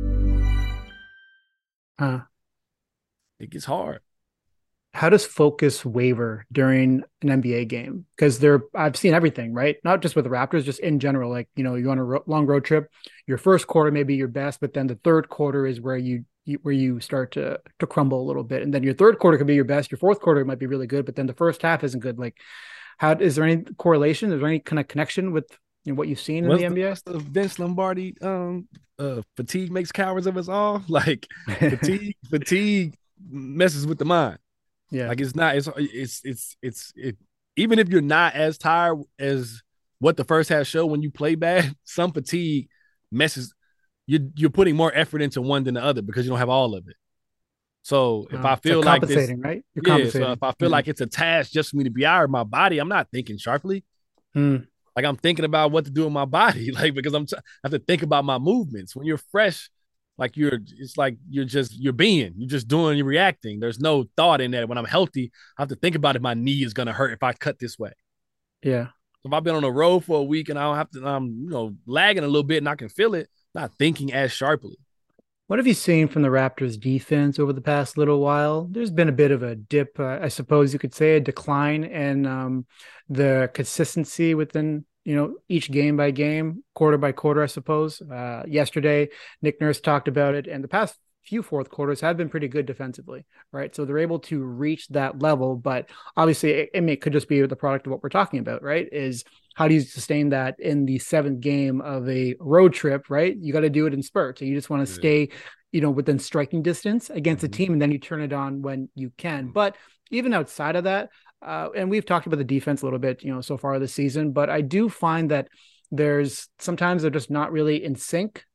Huh. It gets hard. How does focus waver during an N B A game? Because there, I've seen everything, right? Not just with the Raptors, just in general. Like, you know, you're on a ro- long road trip. Your first quarter may be your best, but then the third quarter is where you, you where you start to to crumble a little bit. And then your third quarter could be your best. Your fourth quarter might be really good, but then the first half isn't good. Like, how is there any correlation? Is there any kind of connection with, you know, what you've seen in What's the N B A? The Vince Lombardi, um, uh, fatigue makes cowards of us all. Like fatigue, fatigue messes with the mind. Yeah, like it's not. It's it's it's it's it. Even if you're not as tired as what the first half showed, when you play bad, some fatigue messes. You you're putting more effort into one than the other because you don't have all of it. So if uh, I feel like this, right? You're yeah. compensating. So if I feel mm. like it's a task just for me to be out of my body, I'm not thinking sharply. Mm. Like I'm thinking about what to do with my body, like because I'm t- I have to think about my movements. When you're fresh, like you're, it's like you're just you're being, you're just doing, you're reacting. There's no thought in that. When I'm healthy, I have to think about if my knee is gonna hurt if I cut this way. Yeah. So if I've been on the road for a week and I don't have to, I'm you know lagging a little bit and I can feel it, not thinking as sharply. What have you seen from the Raptors defense over the past little while? There's been a bit of a dip, uh, I suppose you could say, a decline in um, the consistency within, you know, each game by game, quarter by quarter, I suppose. Uh, yesterday, Nick Nurse talked about it, and the past few fourth quarters have been pretty good defensively, right? So they're able to reach that level, but obviously it, it may, could just be the product of what we're talking about, right? Is how do you sustain that in the seventh game of a road trip, right? You got to do it in spurts. So you just want to yeah. stay, you know, within striking distance against mm-hmm. a team, and then you turn it on when you can. Mm-hmm. But even outside of that, uh, and we've talked about the defense a little bit, you know, so far this season, but I do find that there's sometimes they're just not really in sync.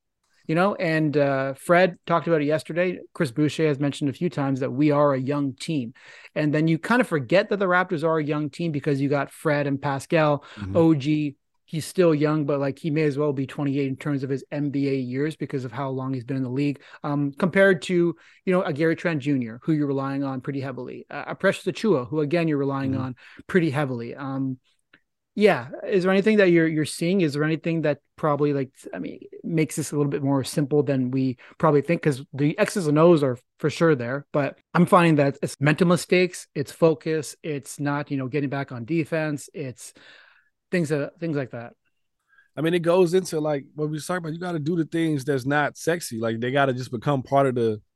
you know, and uh, Fred talked about it yesterday. Chris Boucher has mentioned a few times that we are a young team. And then you kind of forget that the Raptors are a young team because you got Fred and Pascal, Mhm. O G. He's still young, but like he may as well be twenty-eight in terms of his N B A years because of how long he's been in the league. Um, compared to, you know, a Gary Trent Junior, who you're relying on pretty heavily, uh, a Precious Achua, who again you're relying Mhm. on pretty heavily. Um, yeah, is there anything that you're you're seeing? Is there anything that probably like I mean makes this a little bit more simple than we probably think? Because the X's and O's are for sure there, but I'm finding that it's mental mistakes, it's focus, it's not you know getting back on defense, it's things that things like that. I mean, it goes into like what we was talking about. You got to do the things that's not sexy. Like they got to just become part of the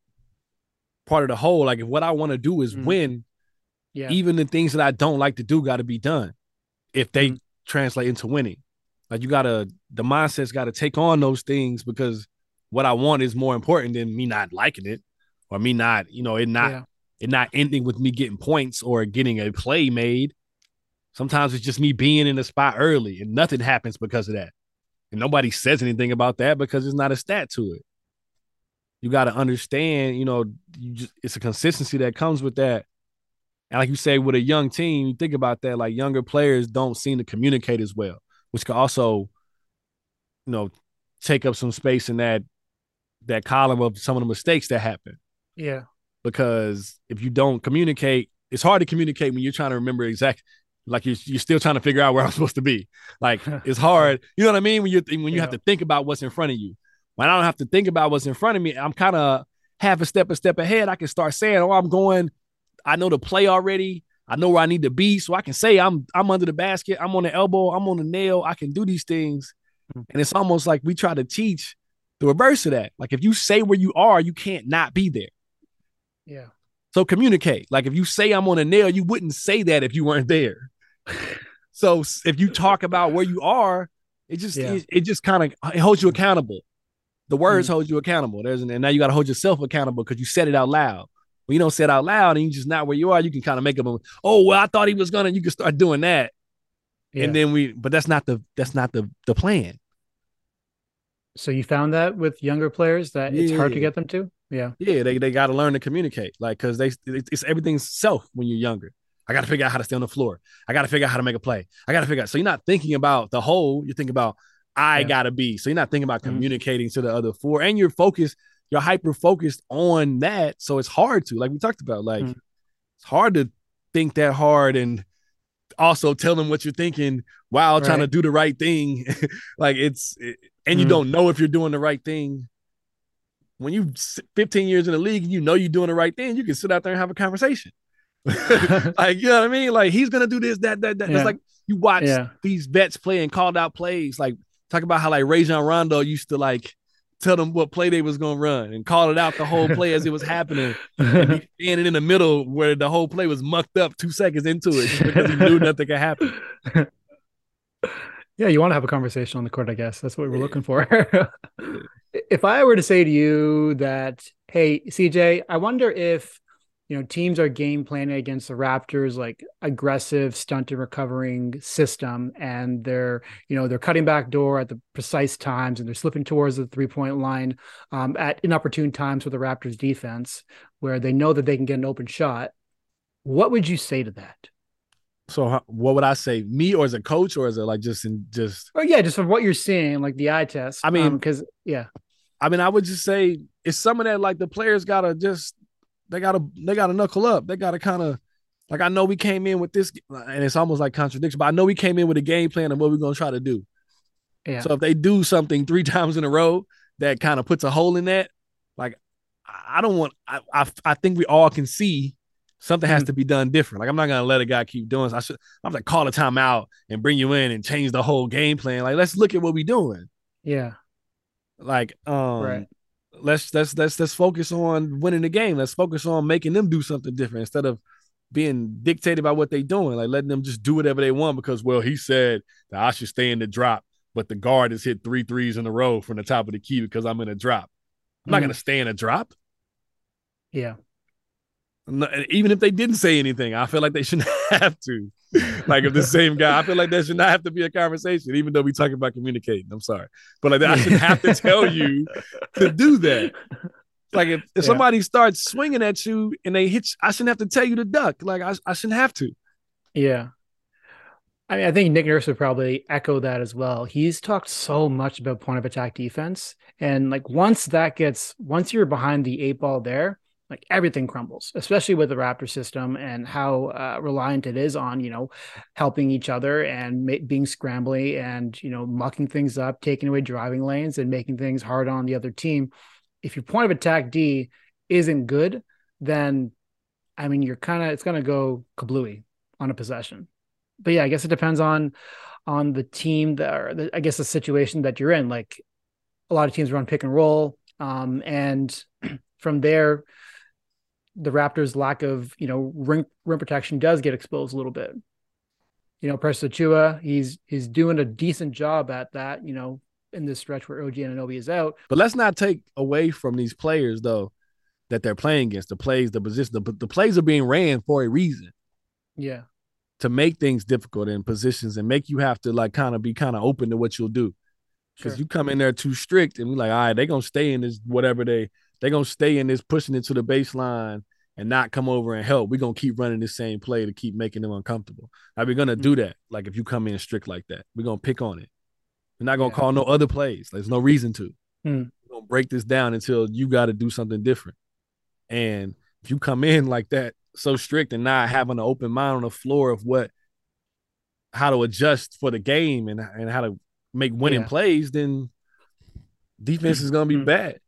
part of the whole. Like if what I want to do is Mm. win, Yeah, even the things that I don't like to do got to be done if they Mm. translate into winning. Like you got to, the mindset's got to take on those things because what I want is more important than me not liking it or me not, you know, it not, Yeah. it not ending with me getting points or getting a play made. Sometimes it's just me being in the spot early and nothing happens because of that. And nobody says anything about that because there's not a stat to it. You got to understand, you know, you just, it's a consistency that comes with that. And like you say, with a young team, you think about that, like younger players don't seem to communicate as well, which could also, you know, take up some space in that that column of some of the mistakes that happen. Yeah. Because if you don't communicate, it's hard to communicate when you're trying to remember exact, like you're, you're still trying to figure out where I'm supposed to be. Like it's hard. You know what I mean? When you when you Yeah. have to think about what's in front of you. When I don't have to think about what's in front of me, I'm kind of half a step a step ahead. I can start saying, "Oh, I'm going. I know the play already. I know where I need to be, so I can say I'm I'm under the basket. I'm on the elbow. I'm on the nail. I can do these things." Mhm. And it's almost like we try to teach the reverse of that. Like if you say where you are, you can't not be there. Yeah. So communicate. Like if you say I'm on a nail, you wouldn't say that if you weren't there. So if you talk about where you are, it just Yeah. it, it just kind of it holds you accountable. The words Mm. hold you accountable. There's an, and now you got to hold yourself accountable because you said it out loud. When you don't say it out loud and you just not where you are, you can kind of make them. Oh well, I thought he was gonna. You can start doing that, Yeah. and then we. But that's not the that's not the the plan. So you found that with younger players that it's hard to Yeah. get them to? Yeah. Yeah, they they got to learn to communicate, like because they it's everything's self when you're younger. I got to figure out how to stay on the floor. I got to figure out how to make a play. I got to figure out. So you're not thinking about the whole. You're thinking about I Yeah. gotta be. So you're not thinking about Mhm. communicating to the other four, and you're focused. You're hyper focused on that. So it's hard to, like we talked about, like Mhm. it's hard to think that hard and also tell them what you're thinking while trying to Right. do the right thing. Like it's, and you Mhm. don't know if you're doing the right thing. When you fifteen years in the league, you know you're doing the right thing. You can sit out there and have a conversation. Like, you know what I mean? Like he's gonna do this, that, that, that. Yeah. It's like you watch Yeah. these vets play and called out plays. Like talk about how like Rajon Rondo used to like tell them what play they was gonna run and call it out the whole play as it was happening. And be standing in the middle where the whole play was mucked up two seconds into it just because he knew nothing could happen. Yeah, you want to have a conversation on the court, I guess. That's what we're Yeah. looking for. If I were to say to you that, hey, C J, I wonder if, you know, teams are game planning against the Raptors, like aggressive stunt and recovering system, and they're, you know, they're cutting back door at the precise times and they're slipping towards the three point line um, at inopportune times for the Raptors defense, where they know that they can get an open shot. What would you say to that? So how, what would I say? Me or as a coach or as a like just in just Oh yeah, just from what you're seeing, like the eye test. I mean, because yeah, I mean, I would just say it's some of that like the players gotta just they gotta they gotta knuckle up. They gotta kind of like I know we came in with this and it's almost like contradiction, but I know we came in with a game plan of what we're gonna try to do. yeah, So if they do something three times in a row that kind of puts a hole in that, like I don't want I I, I think we all can see something has Mhm. to be done different. Like I'm not gonna let a guy keep doing. I should I'm like call a timeout and bring you in and change the whole game plan. Like let's look at what we're doing. yeah, Like um right. let's let's let's let's focus on winning the game. Let's focus on making them do something different instead of being dictated by what they're doing, like letting them just do whatever they want because, well, he said that I should stay in the drop, but the guard has hit three threes in a row from the top of the key because I'm in a drop. I'm not Mhm. going to stay in a drop. Yeah. No, even if they didn't say anything, I feel like they shouldn't have to. Like if the same guy, I feel like there should not have to be a conversation, even though we talking about communicating. I'm sorry, but like I shouldn't have to tell you to do that. Like if, if yeah. somebody starts swinging at you and they hit, I shouldn't have to tell you to duck. Like I, I shouldn't have to. Yeah. I mean, I think Nick Nurse would probably echo that as well. He's talked so much about point of attack defense. And like once that gets, once you're behind the eight ball there, like everything crumbles, especially with the Raptor system and how uh, reliant it is on, you know, helping each other and ma- being scrambly and, you know, mucking things up, taking away driving lanes and making things hard on the other team. If your point of attack D isn't good, then, I mean, you're kind of, it's going to go kablooey on a possession. But yeah, I guess it depends on, on the team that, or the, I guess the situation that you're in. Like a lot of teams run pick and roll. Um, and from there, the Raptors' lack of, you know, rim, rim protection does get exposed a little bit. You know, Precious Achiuwa, he's he's doing a decent job at that, you know, in this stretch where O G Anunoby is out. But let's not take away from these players, though, that they're playing against. The plays, the position, the, the plays are being ran for a reason. Yeah. To make things difficult in positions and make you have to, like, kind of be kind of open to what you'll do. Because sure. you come in there too strict and we're like, all right, they're going to stay in this whatever they – they're going to stay in this, pushing it to the baseline and not come over and help. We're going to keep running the same play to keep making them uncomfortable. Like, we're going to mm-hmm. do that. Like, if you come in strict like that, we're going to pick on it. We're not going to yeah. call no other plays. There's no reason to. Mm-hmm. We're going to break this down until you got to do something different. And if you come in like that, so strict and not having an open mind on the floor of what, how to adjust for the game and, and how to make winning yeah. plays, then defense is going to be mm-hmm. bad.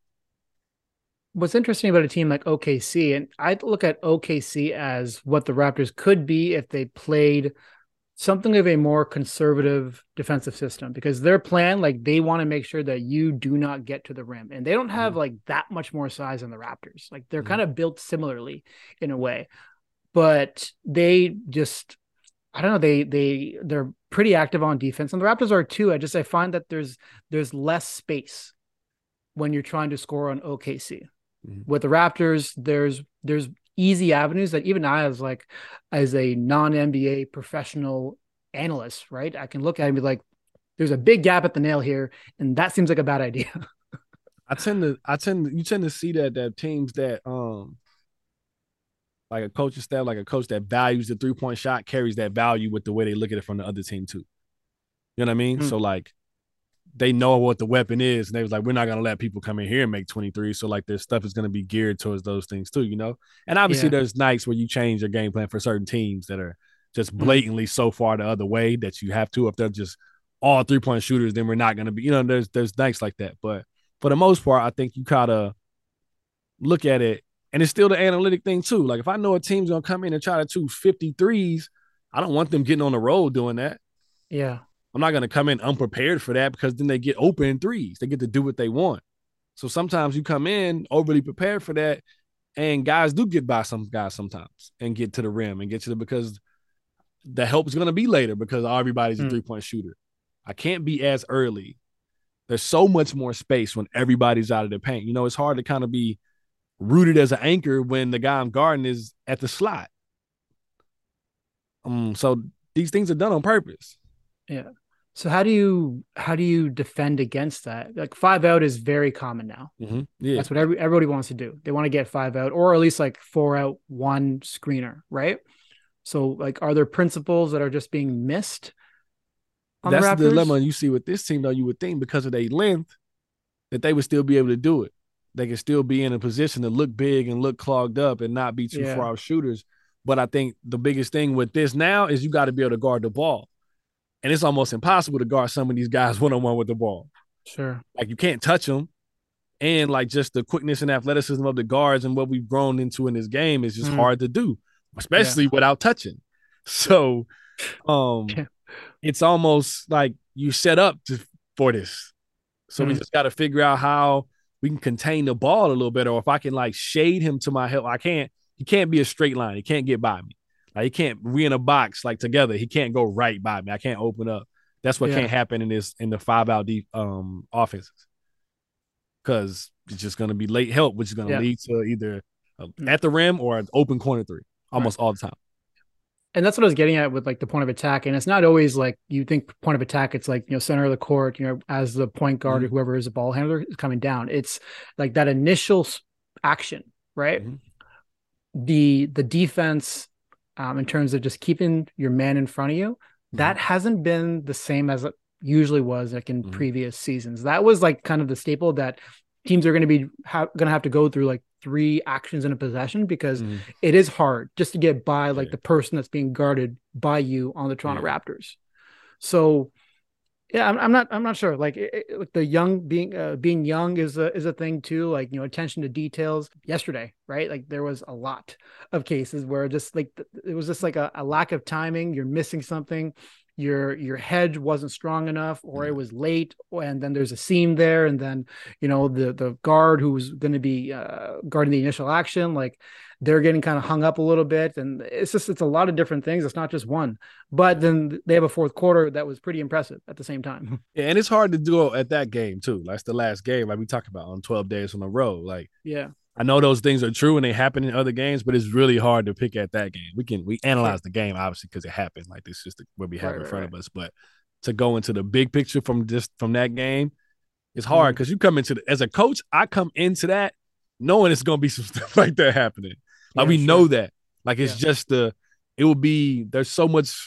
What's interesting about a team like O K C, and I look at O K C as what the Raptors could be if they played something of a more conservative defensive system, because their plan, like they want to make sure that you do not get to the rim, and they don't have mm-hmm. like that much more size than the Raptors. Like they're mm-hmm. kind of built similarly in a way, but they just, I don't know, they, they, they're pretty active on defense, and the Raptors are too. I just, I find that there's, there's less space when you're trying to score on O K C. Mm-hmm. With the Raptors, there's there's easy avenues that even I, as like as a non-N B A professional analyst, right, I can look at it and be like, there's a big gap at the nail here, and that seems like a bad idea. I tend to I tend to, you tend to see that that teams that um like a coaching staff, like a coach that values the three-point shot carries that value with the way they look at it from the other team too. You know what I mean? Mm-hmm. So like they know what the weapon is, and they was like, we're not going to let people come in here and make twenty-three. So, like, their stuff is going to be geared towards those things, too, you know? And obviously, yeah. there's nights where you change your game plan for certain teams that are just blatantly mm-hmm. so far the other way that you have to. If they're just all three-point shooters, then we're not going to be, you know, there's there's nights like that. But for the most part, I think you kind of look at it, and it's still the analytic thing, too. Like, if I know a team's going to come in and try to shoot fifty-threes, I don't want them getting on the road doing that. Yeah. I'm not going to come in unprepared for that, because then they get open threes. They get to do what they want. So sometimes you come in overly prepared for that, and guys do get by some guys sometimes and get to the rim and get to the, because the help is going to be later because everybody's a mm. three-point shooter. I can't be as early. There's so much more space when everybody's out of the paint. You know, it's hard to kind of be rooted as an anchor when the guy I'm guarding is at the slot. Um, so these things are done on purpose. Yeah. So how do you how do you defend against that? Like five out is very common now. Mm-hmm. Yeah, that's what every, everybody wants to do. They want to get five out, or at least like four out, one screener, right? So like, are there principles that are just being missed on That's the Raptors? the dilemma you see with this team, though. You would think because of their length that they would still be able to do it. They can still be in a position to look big and look clogged up and not be too yeah. far out shooters. But I think the biggest thing with this now is you got to be able to guard the ball. And it's almost impossible to guard some of these guys one-on-one with the ball. Sure. Like, you can't touch them. And, like, just the quickness and athleticism of the guards and what we've grown into in this game is just mm. hard to do, especially yeah. without touching. So um, yeah. it's almost like you set up to, for this. So mm. we just got to figure out how we can contain the ball a little bit, or if I can, like, shade him to my help. I can't – he can't be a straight line. He can't get by me. Like, he can't, we in a box, like, together. He can't go right by me. I can't open up. That's what yeah. can't happen in this, in the five-out deep um, offenses. Because it's just going to be late help, which is going to yeah. lead to either uh, Mm. at the rim or an open corner three almost Right. all the time. And that's what I was getting at with like the point of attack. And it's not always like you think point of attack, it's like, you know, center of the court, you know, as the point guard Mm-hmm. or whoever is the ball handler is coming down. It's like that initial action, right? Mm-hmm. The the defense, um, in terms of just keeping your man in front of you, mm-hmm. that hasn't been the same as it usually was like in mm-hmm. previous seasons. That was like kind of the staple that teams are going to be ha- going to have to go through like three actions in a possession because mm. it is hard just to get by like yeah. the person that's being guarded by you on the Toronto yeah. Raptors. So yeah, I'm, I'm not, I'm not sure. Like, it, it, like the young being, uh, being young is a, is a thing too. Like, you know, attention to details. Yesterday, right? Like there was a lot of cases where just like, it was just like a, a lack of timing. You're missing something. Your your hedge wasn't strong enough, or it was late, and then there's a seam there, and then you know the the guard who was going to be uh, guarding the initial action, like they're getting kind of hung up a little bit, and it's just it's a lot of different things. It's not just one, but then they have a fourth quarter that was pretty impressive at the same time. Yeah, and it's hard to do at that game too. That's the last game, like we talked about on twelve days on the road. Like yeah. I know those things are true and they happen in other games, but it's really hard to pick at that game. We can we analyze the game obviously because it happened. Like this is just what we have right, in front right. of us. But to go into the big picture from just from that game, it's hard because mm-hmm. you come into the, as a coach. I come into that knowing it's gonna be some stuff like that happening. Like yeah, we sure. know that. Like it's yeah. just the it will be. There's so much,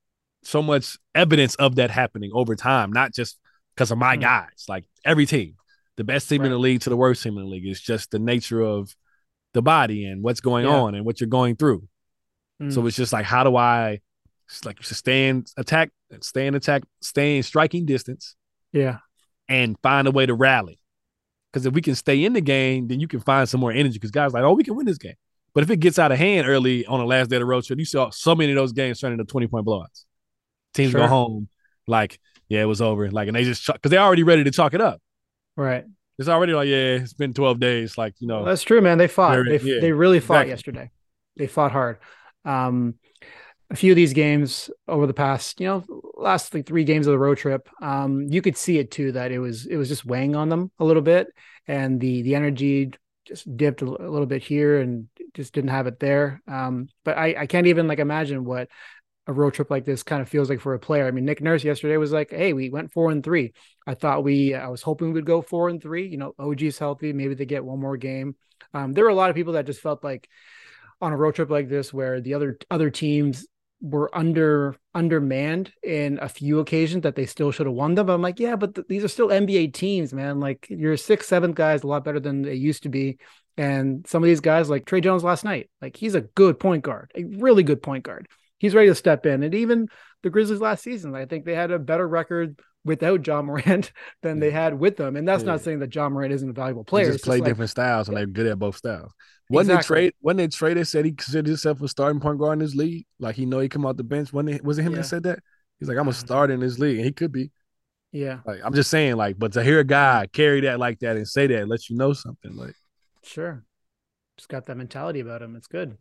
so much evidence of that happening over time, not just because of my mm-hmm. guys. Like every team. The best team right. in the league to the worst team in the league. It's just the nature of the body and what's going yeah. on and what you're going through. Mm. So it's just like, how do I it's like stay in attack, stay in attack, stay in striking distance. Yeah. And find a way to rally. Because if we can stay in the game, then you can find some more energy because guys are like, oh, we can win this game. But if it gets out of hand early on the last day of the road trip, you saw so many of those games turn into twenty-point blowouts. Teams sure. go home like, yeah, it was over. Like, and they just – because they're already ready to chalk it up. Right. It's already like, yeah, it's been twelve days. Like, you know. Well, that's true, man. They fought. They, yeah, they really fought exactly. yesterday. They fought hard. Um, a few of these games over the past, you know, last like three games of the road trip, um, you could see it too, that it was, it was just weighing on them a little bit. And the, the energy just dipped a, l- a little bit here and just didn't have it there. Um, but I, I can't even like imagine what a road trip like this kind of feels like for a player. I mean, Nick Nurse yesterday was like, hey, we went four and three. I thought we, I was hoping we'd go four and three, you know, O G's healthy. Maybe they get one more game. Um, there were a lot of people that just felt like on a road trip like this, where the other, other teams were under, undermanned in a few occasions that they still should have won them. But I'm like, yeah, but th- these are still N B A teams, man. Like your sixth, seventh guys, a lot better than they used to be. And some of these guys like Trey Jones last night, like he's a good point guard, a really good point guard. He's ready to step in. And even the Grizzlies last season, I think they had a better record without John Morant than they had with them. And that's yeah. not saying that John Morant isn't a valuable player. They just it's play just different like, styles, and they're good at both styles. Wasn't exactly. it trade? Wasn't it Trey that said he considered himself a starting point guard in this league? Like he know he come out the bench. Wasn't it, was it him yeah. that said that? He's like, I'm a starter in this league, and he could be. Yeah. Like I'm just saying, like, but to hear a guy carry that like that and say that lets you know something. Like, sure, just got that mentality about him. It's good.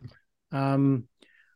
Um.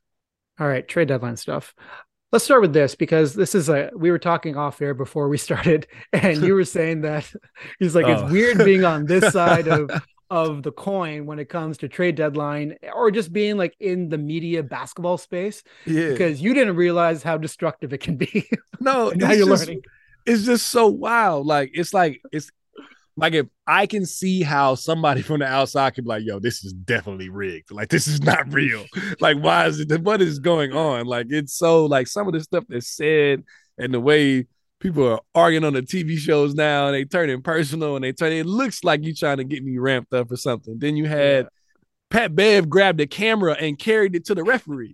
All right, trade deadline stuff. Let's start with this because this is a, we were talking off air before we started and you were saying that he's like, oh. It's weird being on this side of, of the coin when it comes to trade deadline or just being like in the media basketball space yeah. because you didn't realize how destructive it can be. No, now you're just, learning. It's just so wild. Like, it's like, it's, Like if I can see how somebody from the outside can be like, yo, this is definitely rigged. Like, this is not real. Like, why is it, what is going on? Like, it's so like some of the stuff that's said and the way people are arguing on the T V shows now and they turn it personal and they turn it looks like you trying to get me ramped up or something. Then you had yeah. Pat Bev grabbed the camera and carried it to the referee.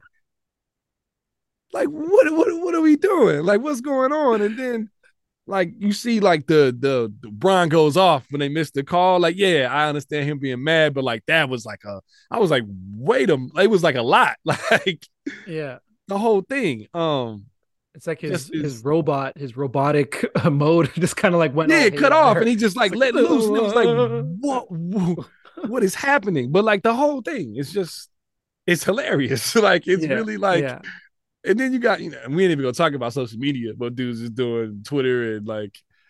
Like, what, what, what are we doing? Like, what's going on? And then like you see, like the, the the Bron goes off when they missed the call. Like, yeah, I understand him being mad, but like that was like a, I was like, wait a, it was like a lot, like, yeah, the whole thing. Um, it's like his just, his robot, his robotic uh, mode just kind of like went, yeah, all cut off, there. and he just like, like let loose, and it was like, what, what, what is happening? But like the whole thing, it's just, it's hilarious. Like it's yeah, really like. Yeah. And then you got, you know, we ain't even gonna talk about social media, but dudes is doing Twitter and like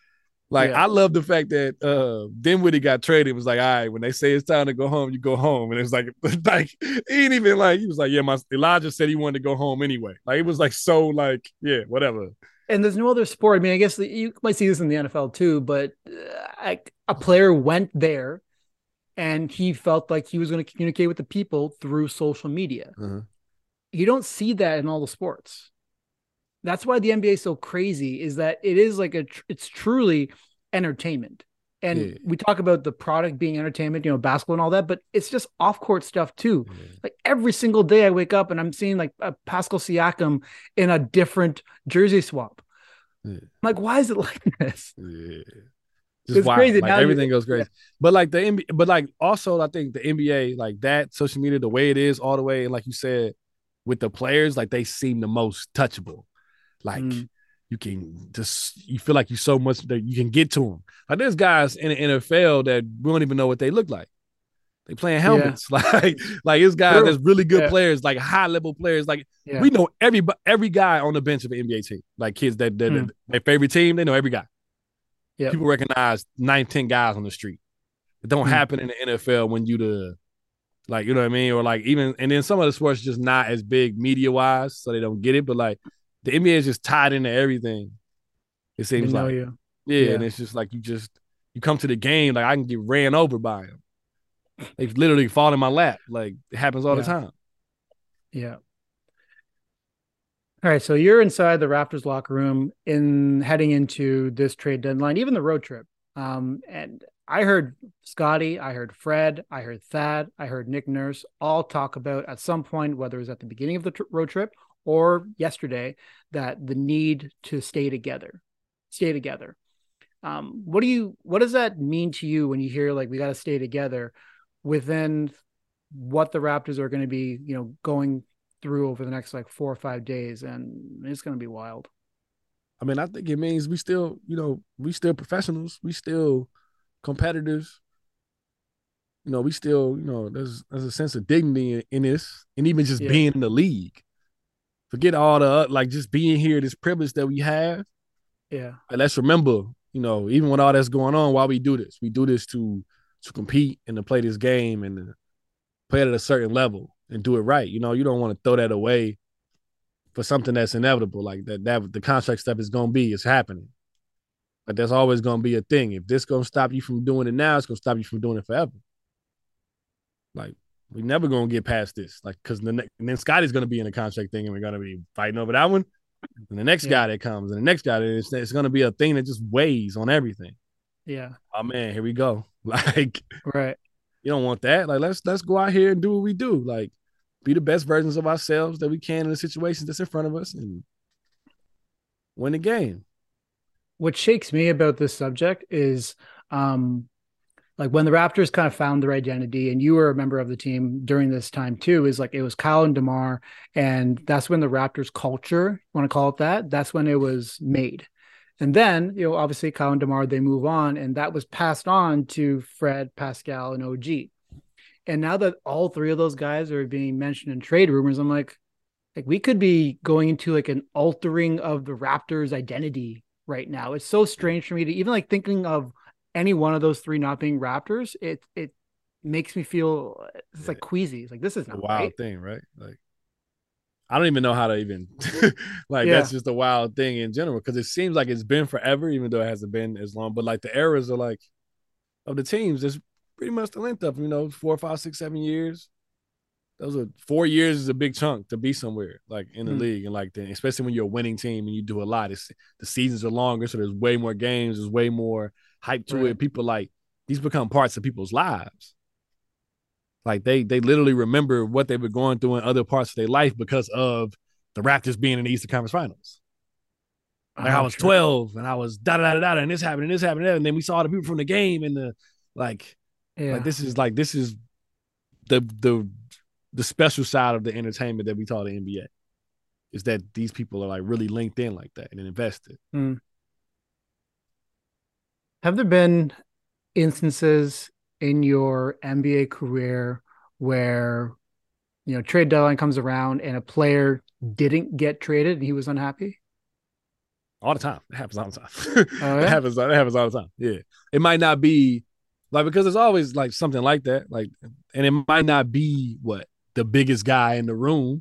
Like, Yeah. I love the fact that uh Dinwiddie got traded. It was like, all right, when they say it's time to go home, you go home. And it was like, like he ain't even like, he was like, yeah, my Elijah said he wanted to go home anyway. Like, it was like so like, yeah, whatever. And there's no other sport. I mean, I guess you might see this in the N F L too, but uh, a player went there and he felt like he was going to communicate with the people through social media. Uh-huh. You don't see that in all the sports. That's why the N B A is so crazy, is that it is like a, it's truly entertainment. And Yeah. we talk about the product being entertainment, you know, basketball and all that, but it's just off court stuff too. Yeah. Like every single day I wake up and I'm seeing like a Pascal Siakam in a different jersey swap. Yeah. I'm like, why is it like this? Yeah. Just It's wild. crazy. Like, Now everything you- goes crazy. But like the N B A, but like also I think the N B A, like that social media, the way it is all the way, and like you said, with the players, like they seem the most touchable. Like Mm. you can just, you feel like you so much that you can get to them. Like there's guys in the N F L that we don't even know what they look like. They playing helmets. Yeah. Like, like it's guys True. that's really good Yeah. players, like high level players. Like Yeah. we know every every guy on the bench of an N B A team. Like kids that, that, Mm. that their favorite team, they know every guy. Yep. People recognize nine, ten guys on the street. It don't Mm. happen in the N F L when you the, like, you know what I mean? Or like even, and then some of the sports just not as big media wise, so they don't get it. But like the N B A is just tied into everything. It seems know like, you. yeah, Yeah. and it's just like you just you come to the game, like I can get ran over by them. They literally fall in my lap. Like it happens all Yeah. the time. Yeah. All right. So you're inside the Raptors locker room in heading into this trade deadline, even the road trip. Um, and I heard Scotty, I heard Fred, I heard Thad, I heard Nick Nurse all talk about at some point, whether it was at the beginning of the tr- road trip or yesterday, that the need to stay together, stay together. Um, what do you, what does that mean to you when you hear like, we got to stay together within what the Raptors are going to be, you know, going through over the next like four or five days? And it's going to be wild. I mean, I think it means we still, you know, we still professionals. We still competitors. You know, we still, you know, there's there's a sense of dignity in, in this, and even just Yeah. being in the league. Forget all the, like, just being here, this privilege that we have. Yeah. And let's remember, you know, even with all that's going on, why we do this. We do this to to compete and to play this game and to play it at a certain level and do it right. You know, you don't want to throw that away for something that's inevitable, like that. That the contract stuff is gonna be, it's happening. But that's always gonna be a thing. If this gonna stop you from doing it now, it's gonna stop you from doing it forever. Like we never gonna get past this. Like because the ne- and then Scotty's gonna be in a contract thing, and we're gonna be fighting over that one. And the next Yeah. guy that comes, and the next guy, that it's, it's gonna be a thing that just weighs on everything. Yeah. Oh man, here we go. Like Right. you don't want that. Like let's let's go out here and do what we do. Like be the best versions of ourselves that we can in the situations that's in front of us and win the game. What shakes me about this subject is um, like when the Raptors kind of found their identity, and you were a member of the team during this time too, is like it was Kyle and DeMar, and that's when the Raptors culture, want to call it that, that's when it was made. And then, you know, obviously Kyle and DeMar, they move on, and that was passed on to Fred, Pascal, and O G. And now that all three of those guys are being mentioned in trade rumors, I'm like, like we could be going into like an altering of the Raptors' identity right now. It's so strange for me to even like thinking of any one of those three not being Raptors. It it makes me feel it's Yeah. like queasy. It's like this is A not wild right. thing, right? Like I don't even know how to even like Yeah. that's just a wild thing in general because it seems like it's been forever, even though it hasn't been as long. But like the eras are like of the teams, it's pretty much the length of, you know, four, five, six, seven years. Those are four years is a big chunk to be somewhere like in the Hmm. league, and like the, especially when you're a winning team and you do a lot. It's the seasons are longer, so there's way more games, there's way more hype to Right. it. People like these become parts of people's lives. Like they they literally remember what they were going through in other parts of their life because of the Raptors being in the Eastern Conference Finals. Like I Oh, was true. twelve and I was da da da da, and this happened and this happened, and then we saw the people from the game and the like. Yeah. Like this is like this is the the the special side of the entertainment that we call the N B A. Is that these people are like really linked in like that and invested. Have there been instances in your N B A career where, you know, trade deadline comes around and a player didn't get traded and he was unhappy? All the time. It happens all the time. Oh, It yeah? happens. It happens all the time. Yeah. It might not be like because there's always like something like that. Like, and it might not be what the biggest guy in the room.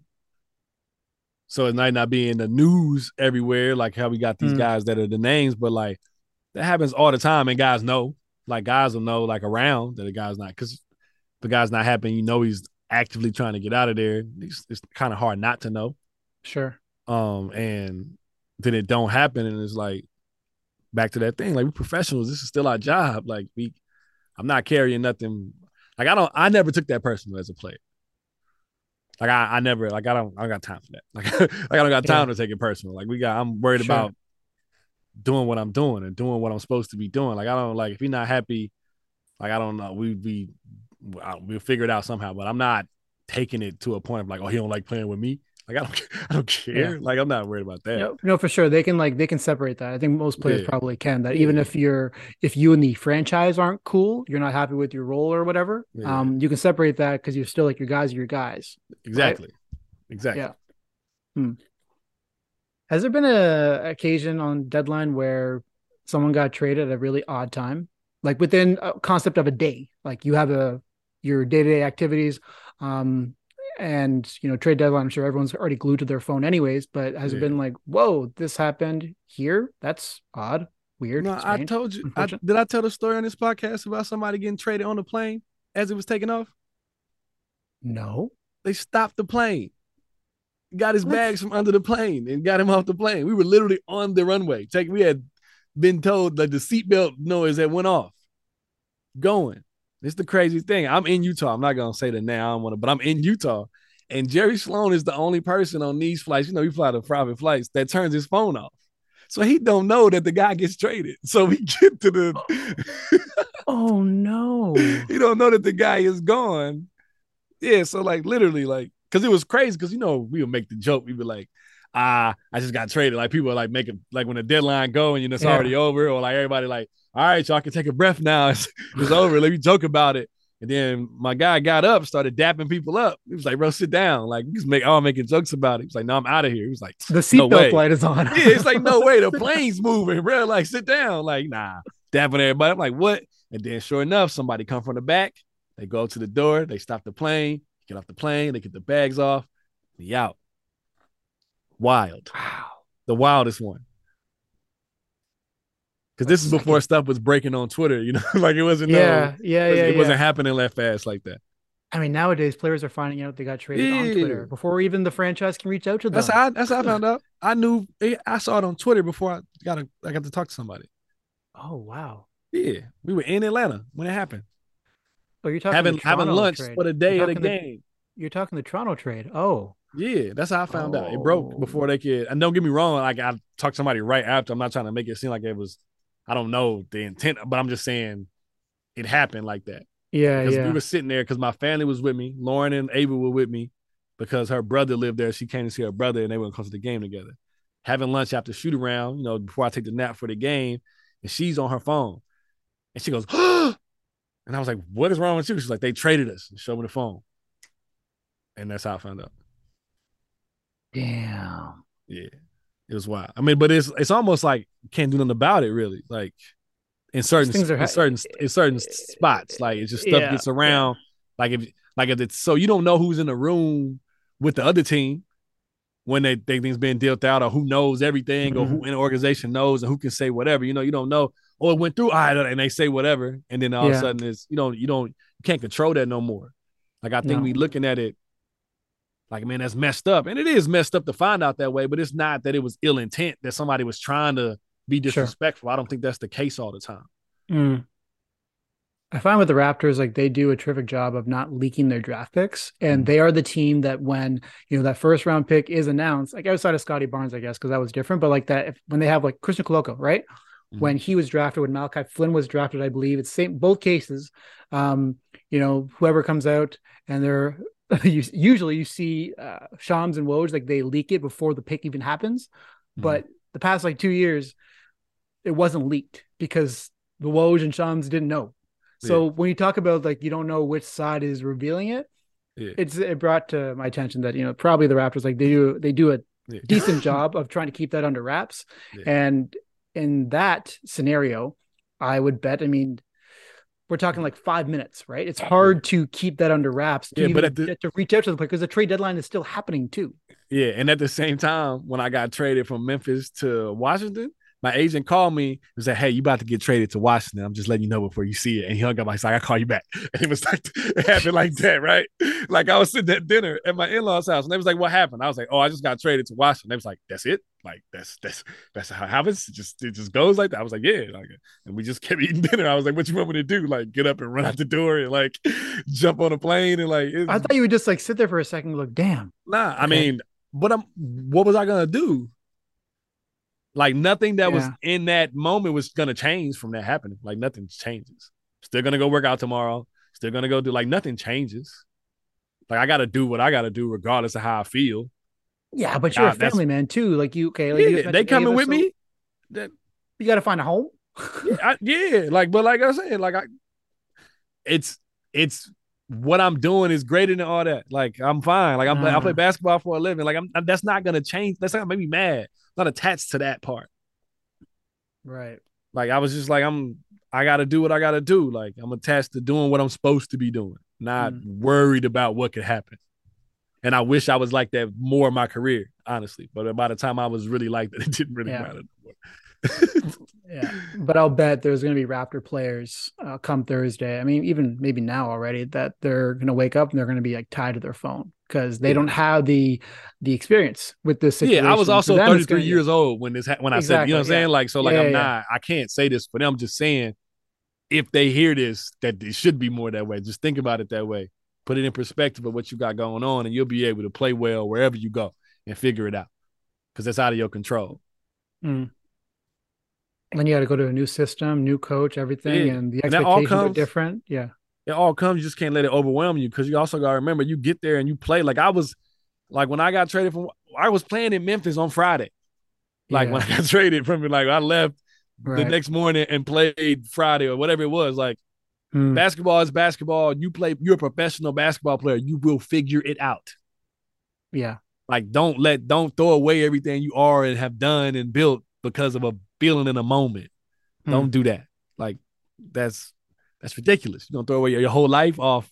So it might not be in the news everywhere, like how we got these Mm. guys that are the names, but like that happens all the time, and guys know. Like guys will know, like around that the guy's not because the guy's not happy. You know he's actively trying to get out of there. It's, it's kind of hard not to know. Sure. Um, and then it don't happen, and it's like back to that thing. Like we professionals, this is still our job. Like we, I'm not carrying nothing. Like I don't, I never took that personal as a player. Like I, I never, like I don't, I don't got time for that. Like, like I don't got time Yeah. to take it personal. Like we got, I'm worried Sure. about doing what I'm doing and doing what I'm supposed to be doing. Like I don't like if you're not happy, like I don't know, we we we'll figure it out somehow. But I'm not taking it to a point of like, oh, he don't like playing with me. Like I don't, I don't care. Yeah. Like I'm not worried about that. No, no, for sure. They can like they can separate that. I think most players Yeah. probably can. That even Yeah. if you're if you and the franchise aren't cool, you're not happy with your role or whatever. Yeah. Um, you can separate that because you're still like your guys are your guys. Exactly, exactly. Yeah. Hmm. Has there been a occasion on deadline where someone got traded at a really odd time, like within a concept of a day? Like you have a your day to day activities, um, and you know trade deadline. I'm sure everyone's already glued to their phone, anyways. But has it Yeah. been like, whoa, this happened here? That's odd, weird. No, I strange, told you. I, unfortunate? did I tell the story on this podcast about somebody getting traded on the plane as it was taking off? No. They stopped the plane, got his What? bags from under the plane, and got him off the plane. We were literally on the runway. Take, we had been told that the seatbelt noise that went off. Going. It's the crazy thing. I'm in Utah. I'm not gonna say that now. I don't want to, but I'm in Utah, and Jerry Sloan is the only person on these flights. You know, we fly the private flights that turns his phone off. So he don't know that the guy gets traded. So we get to the Oh no. he don't know that the guy is gone. Yeah, so like literally, like, because it was crazy, because you know, we would make the joke, we'd be like, ah, I just got traded. Like people are like making like when the deadline go and you know it's Yeah. already over, or like everybody like, all right, y'all can take a breath now. It's, it's over. Let me joke about it. And then my guy got up, started dapping people up. He was like, bro, sit down. Like, we just make all making jokes about it. He was like, no, I'm out of here. He was like, The no seatbelt way. light is on. Yeah, it's like, no way, the plane's moving, bro. Like, sit down. Like, nah, dapping everybody. I'm like, what? And then sure enough, somebody come from the back. They go to the door. They stop the plane. Get off the plane. They get the bags off. He out. Wild. Wow. The wildest one. Because this is Second. before stuff was breaking on Twitter, you know, like it wasn't. Yeah, no, yeah, it, yeah, wasn't- it yeah. wasn't happening that fast like that. I mean, nowadays players are finding out they got traded on Yeah. Twitter before even the franchise can reach out to them. That's how I, that's how I found out. I knew I saw it on Twitter before I got a, I got to talk to somebody. Oh wow. Yeah, we were in Atlanta when it happened, Oh, you're talking having the having Toronto lunch trade. for the day You're of the talking the- game. You're talking the Toronto trade. Oh, Yeah, that's how I found out. It Oh. broke before they could. And don't get me wrong, like I talked to somebody right after. I'm not trying to make it seem like it was. I don't know the intent, but I'm just saying it happened like that. yeah, Because yeah. we were sitting there because my family was with me. Lauren and Ava were with me because her brother lived there. She came to see her brother and they were going to come to the game together. Having lunch after shoot around, you know, before I take the nap for the game, and she's on her phone. And she goes, and I was like, what is wrong with you? She's like, they traded us. And showed me the phone. And that's how I found out. Damn. Yeah. It was wild. I mean, but it's it's almost like you can't do nothing about it, really. Like in certain things are in ha- certain in certain spots, like it's just stuff Yeah, gets around. Like if like if it's so you don't know who's in the room with the other team when they think things being dealt out, or who knows everything, or Mm-hmm. who in the organization knows, and who can say whatever. You know, you don't know. Or it went through, all right, and they say whatever, and then all of Yeah. a sudden it's you don't you don't you can't control that no more. Like I think No. we looking at it. Like, man, that's messed up. And it is messed up to find out that way, but it's not that it was ill intent, that somebody was trying to be Sure. disrespectful. I don't think that's the case all the time. Mm. I find with the Raptors, like they do a terrific job of not leaking their draft picks. And Mhm. they are the team that when, you know, that first round pick is announced, like outside of Scotty Barnes, I guess, because that was different. But like that, if, when they have like Christian Koloko, right? Mhm. When he was drafted, when Malachi Flynn was drafted, I believe it's same, both cases. Um, you know, whoever comes out and they're, you, usually you see uh, Shams and Woj, like they leak it before the pick even happens. Mhm. But the past like two years, it wasn't leaked because the Woj and Shams didn't know. So when you talk about like you don't know which side is revealing it, Yeah. it's it brought to my attention that you know probably the Raptors like they do they do a Yeah. decent job of trying to keep that under wraps. Yeah. And in that scenario, I would bet, I mean, we're talking like five minutes, right? It's hard yeah. to keep that under wraps to yeah, even but at the, get to reach out to the player because the trade deadline is still happening too. Yeah, and at the same time, when I got traded from Memphis to Washington, my agent called me and said, "Hey, you about to get traded to Washington. I'm just letting you know before you see it." And he hung up. I was like, "I'll call you back." And it was like, it happened like that, right? Like I was sitting at dinner at my in-laws' house, and they was like, "What happened?" I was like, "Oh, I just got traded to Washington." They was like, "That's it? Like that's that's that's how it happens? It just it just goes like that?" I was like, "Yeah." Like, and we just kept eating dinner. I was like, "What you want me to do? Like get up and run out the door and like jump on a plane and like?" I thought you would just like sit there for a second and look, damn. Nah, okay. I mean, but I'm. What was I gonna do? Like nothing that yeah. was in that moment was gonna change from that happening. Like nothing changes. Still gonna go work out tomorrow. Still gonna go do like nothing changes. Like I gotta do what I gotta do regardless of how I feel. Yeah, but you're God, a family man too. Like you, okay? Like yeah, you they coming Ava, with so me. That you got to find a home. yeah, I, yeah, like but like I said, like I, it's it's what I'm doing is greater than all that. Like I'm fine. Like I'm uh, I play basketball for a living. Like I'm, I'm that's not gonna change. That's not gonna make me mad. Not attached to that part. Right. Like I was just like, I'm I gotta do what I gotta do. Like I'm attached to doing what I'm supposed to be doing, not mm. worried about what could happen. And I wish I was like that more in my career, honestly. But by the time I was really like that, it didn't really yeah. matter. Yeah. But I'll bet there's gonna be Raptor players uh, come Thursday. I mean, even maybe now already that they're gonna wake up and they're gonna be like tied to their phone. Because they yeah. don't have the the experience with this situation. Yeah, I was also thirty-three years old when this ha- when I exactly, said it. You know what I'm yeah. saying? Like, so like yeah, I'm yeah. not, I can't say this for them. I'm just saying if they hear this, that it should be more that way. Just think about it that way. Put it in perspective of what you got going on, and you'll be able to play well wherever you go and figure it out. Because that's out of your control. Mm. And you got to go to a new system, new coach, everything, yeah. and the and expectations comes, are different. Yeah. It all comes. You just can't let it overwhelm you because you also got to remember you get there and you play. Like I was, like when I got traded from, I was playing in Memphis on Friday. Like yeah. when I got traded from, like I left right. the next morning and played Friday or whatever it was. Like mm. basketball is basketball. You play. You're a professional basketball player. You will figure it out. Yeah. Like don't let, don't throw away everything you are and have done and built because of a feeling in a moment. Mm. Don't do that. Like that's. That's ridiculous. You're going to throw away your, your whole life off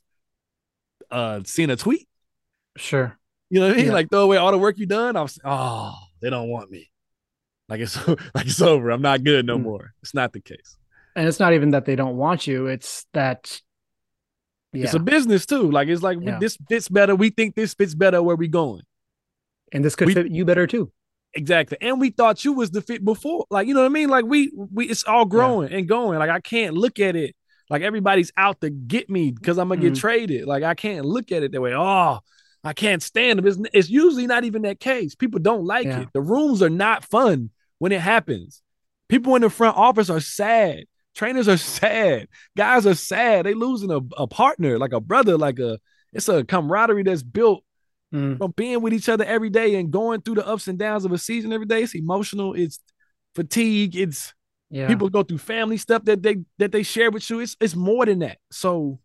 uh, seeing a tweet? Sure. You know what I mean? Yeah. Like throw away all the work you done. I was, oh, they don't want me. Like it's like it's over. I'm not good no mm. more. It's not the case. And it's not even that they don't want you. It's that yeah. it's a business too. Like it's like yeah. this fits better. We think this fits better where we going. And this could we, fit you better too. Exactly. And we thought you was the fit before. Like, you know what I mean? Like we we it's all growing yeah. and going. Like I can't look at it like everybody's out to get me because I'm going to mm-hmm. get traded. Like, I can't look at it that way. Oh, I can't stand them. It's, it's usually not even that case. People don't like yeah. it. The rooms are not fun when it happens. People in the front office are sad. Trainers are sad. Guys are sad. They losing a, a partner, like a brother, like a, it's a camaraderie that's built mm. from being with each other every day and going through the ups and downs of a season every day. It's emotional. It's fatigue. It's, Yeah. People go through family stuff that they that they share with you. It's it's more than that. So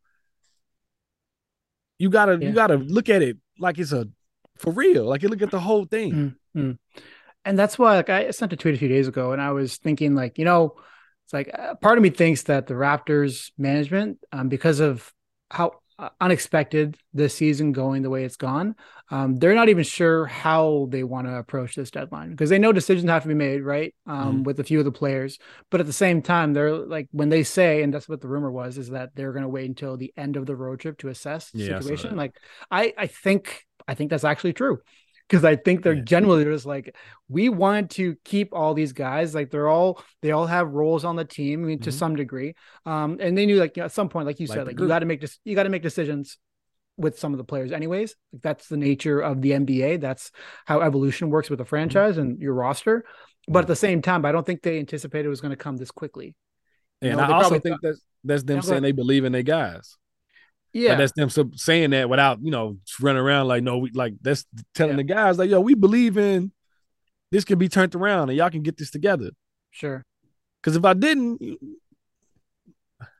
you gotta yeah. you gotta look at it like it's a for real. Like you look at the whole thing. Mm-hmm. And that's why like I sent a tweet a few days ago, and I was thinking like you know, it's like uh, part of me thinks that the Raptors management, um, because of how uh, unexpected this season going the way it's gone, um, they're not even sure how they want to approach this deadline because they know decisions have to be made, right? Um, mm-hmm. With a few of the players, but at the same time, they're like when they say, and that's what the rumor was, is that they're going to wait until the end of the road trip to assess the yeah, situation. Like I, I think, I think that's actually true. Because I think they're yeah. generally just like, we want to keep all these guys. Like they're all, they all have roles on the team I mean, to mm-hmm. some degree. Um, and they knew like you know, at some point, like you like said, like you got to make this, you got to make decisions with some of the players anyways. Like, that's the nature of the N B A. That's how evolution works with a franchise mm-hmm. and your roster. But at the same time, I don't think they anticipated it was going to come this quickly. You and know, I also think that's, that's them saying they believe in their guys. Yeah, like that's them saying that without, you know, running around like, no, we like that's telling yeah. the guys like, yo, we believe in this can be turned around and y'all can get this together. Sure. Because if I didn't,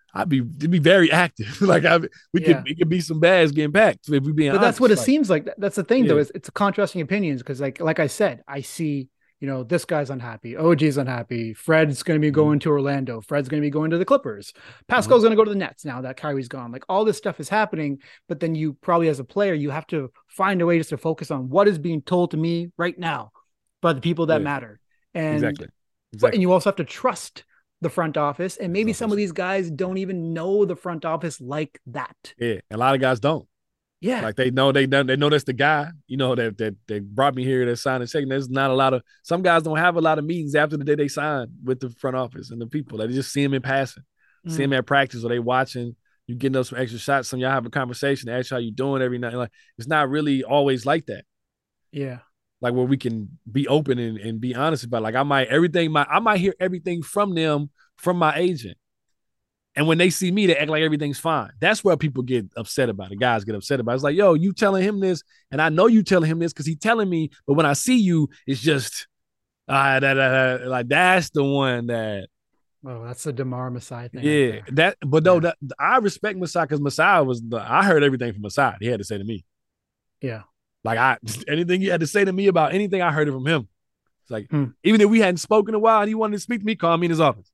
I'd be it'd be very active. like I we Yeah. could it could be some bags getting packed if we being But honest. that's what it Like, seems like. That's the thing, though, Yeah. is it's contrasting opinions because, like, like I said, I see, you know, this guy's unhappy, O G's unhappy, Fred's going to be going to Orlando, Fred's going to be going to the Clippers, Pascal's going to go to the Nets now that Kyrie's gone. Like, all this stuff is happening, but then you probably, as a player, you have to find a way just to focus on what is being told to me right now by the people that Yeah. matter. And Exactly. But, Exactly. and you also have to trust the front office, and maybe Front some of office. these guys don't even know the front office like that. Yeah. And a lot of guys don't. Yeah, Like they know they know they know that's the guy, you know, that that they brought me here, that signed a check. And there's not a lot of some guys don't have a lot of meetings after the day they signed with the front office and the people. They just see him in passing, Mm. see him at practice, or they watching, you getting up some extra shots, some y'all have a conversation, ask how you doing every night. Like it's not really always like that. yeah, Like where we can be open and, and be honest about it. Like I might everything my I might hear everything from them from my agent. And when they see me, they act like everything's fine. That's where people get upset about it. Guys get upset about it. It's like, yo, you telling him this, and I know you telling him this because he's telling me, but when I see you, it's just uh, that, uh, like that's the one that oh, that's the DeMar Masai thing. yeah, right there. that but no, Yeah. that I respect Masai because Masai was the I heard everything from Masai. He had to say to me. Yeah. Like I anything he had to say to me about anything, I heard it from him. It's like Hmm. even if we hadn't spoken in a while and he wanted to speak to me, call me in his office.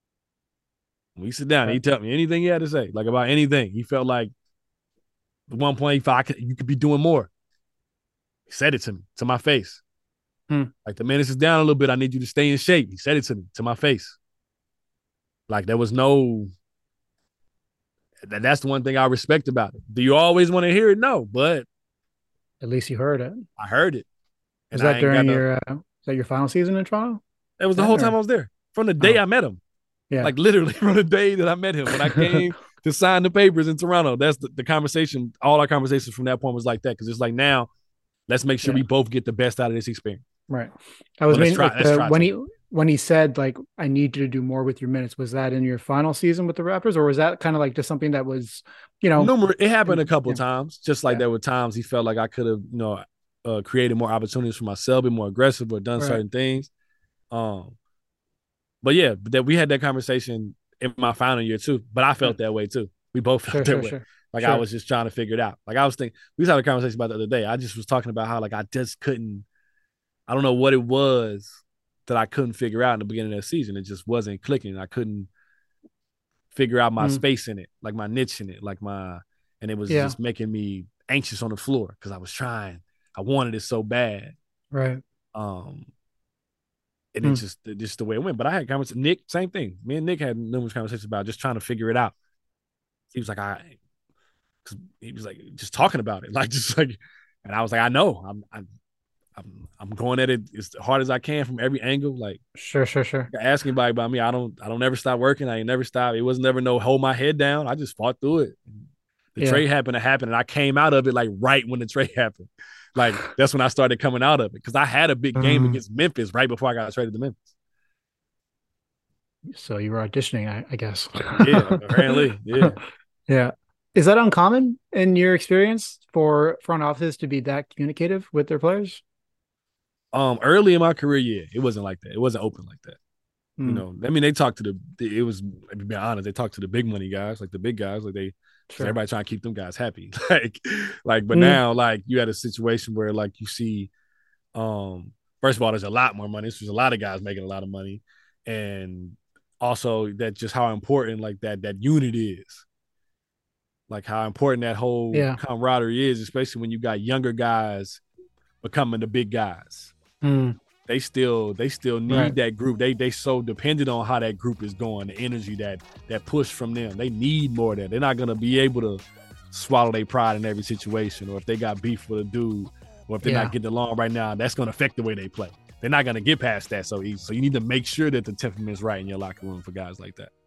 We sit down, Right. he tell me anything he had to say, like about anything. He felt like at one point he felt I could, you could be doing more. He said it to me, to my face. Hmm. Like the minutes is down a little bit. I need you to stay in shape. He said it to me, to my face. Like there was no. That, that's the one thing I respect about it. Do you always want to hear it? No, but At least you heard it. I heard it. Was And I that ain't during got no- your uh, is that your final season in Toronto? That was the that whole or- time I was there. From the day Oh. I met him. Yeah. Like literally from the day that I met him. When I came to sign the papers in Toronto. That's the, the conversation. All our conversations from that point was like that. Because it's like now, let's make sure Yeah. we both get the best out of this experience. Right. I was Well, let's meaning, try- like, let's the- try when to. he when he said like I need you to do more with your minutes. Was that in your final season with the Raptors, or was that kind of like just something that was, you know, Numer- it happened a couple Yeah. times. Just like Yeah. there were times he felt like I could have, you know, uh, created more opportunities for myself, been more aggressive, or done Right. certain things. Um, but yeah, but that we had that conversation in my final year too. But I felt that way too. We both felt Sure, that sure, way. sure. Like Sure. I was just trying to figure it out. Like I was thinking, we was having a conversation about it the other day. I just was talking about how like I just couldn't, I don't know what it was that I couldn't figure out in the beginning of the season. It just wasn't clicking. I couldn't figure out my Mm. space in it, like my niche in it, like my, and it was Yeah. just making me anxious on the floor because I was trying. I wanted it so bad. Right. Um, and Hmm. it's just just the way it went. But I had conversations. Nick, same thing. Me and Nick had numerous conversations about just trying to figure it out. He was like, I, cause he was like, just talking about it, like just like, and I was like, I know, I'm, I'm, I'm, I'm going at it as hard as I can from every angle. Like, Sure, sure, sure. ask anybody about me. I don't, I don't ever stop working. I ain't never stop. It was never no hold my head down. I just fought through it. The Yeah. trade happened to happen, and I came out of it like right when the trade happened. Like that's when I started coming out of it because I had a big game Mm. against Memphis right before I got traded to Memphis. So you were auditioning, I, I guess. Yeah, apparently, yeah. Yeah. Is that uncommon in your experience for front offices to be that communicative with their players? Um, early in my career, yeah, it wasn't like that. It wasn't open like that. You Mm. know, I mean, they talked to the. the- It was, to be honest, they talked to the big money guys, like the big guys, like they. 'cause Sure. Everybody trying to keep them guys happy, like, like. But Mm. now, like, you had a situation where, like, you see, um, first of all, there's a lot more money. There's a lot of guys making a lot of money, and also that just how important, like that, that unity is. Like how important that whole Yeah. camaraderie is, especially when you got younger guys becoming the big guys. Mm. They still they still need Right. that group. They they so dependent on how that group is going, the energy that that push from them. They need more of that. They're not gonna be able to swallow their pride in every situation, or if they got beef with a dude, or if they're Yeah. not getting along right now, that's gonna affect the way they play. They're not gonna get past that so easy. So you need to make sure that the temperament's right in your locker room for guys like that.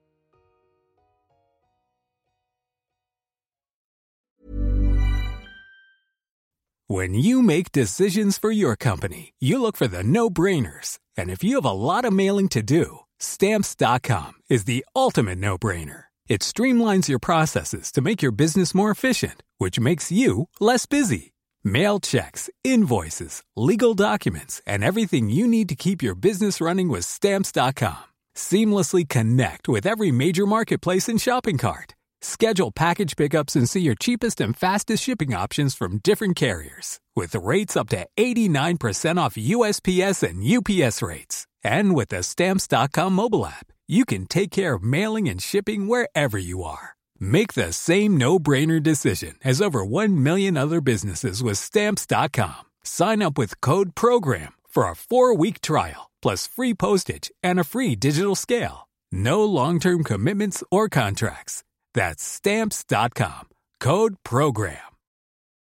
When you make decisions for your company, you look for the no-brainers. And if you have a lot of mailing to do, Stamps dot com is the ultimate no-brainer. It streamlines your processes to make your business more efficient, which makes you less busy. Mail checks, invoices, legal documents, and everything you need to keep your business running with Stamps dot com. Seamlessly connect with every major marketplace and shopping cart. Schedule package pickups and see your cheapest and fastest shipping options from different carriers. With rates up to eighty-nine percent off U S P S and U P S rates. And with the Stamps dot com mobile app, you can take care of mailing and shipping wherever you are. Make the same no-brainer decision as over one million other businesses with Stamps dot com. Sign up with code PROGRAM for a four-week trial, plus free postage and a free digital scale. No long-term commitments or contracts. That's Stamps dot com. Code PROGRAM.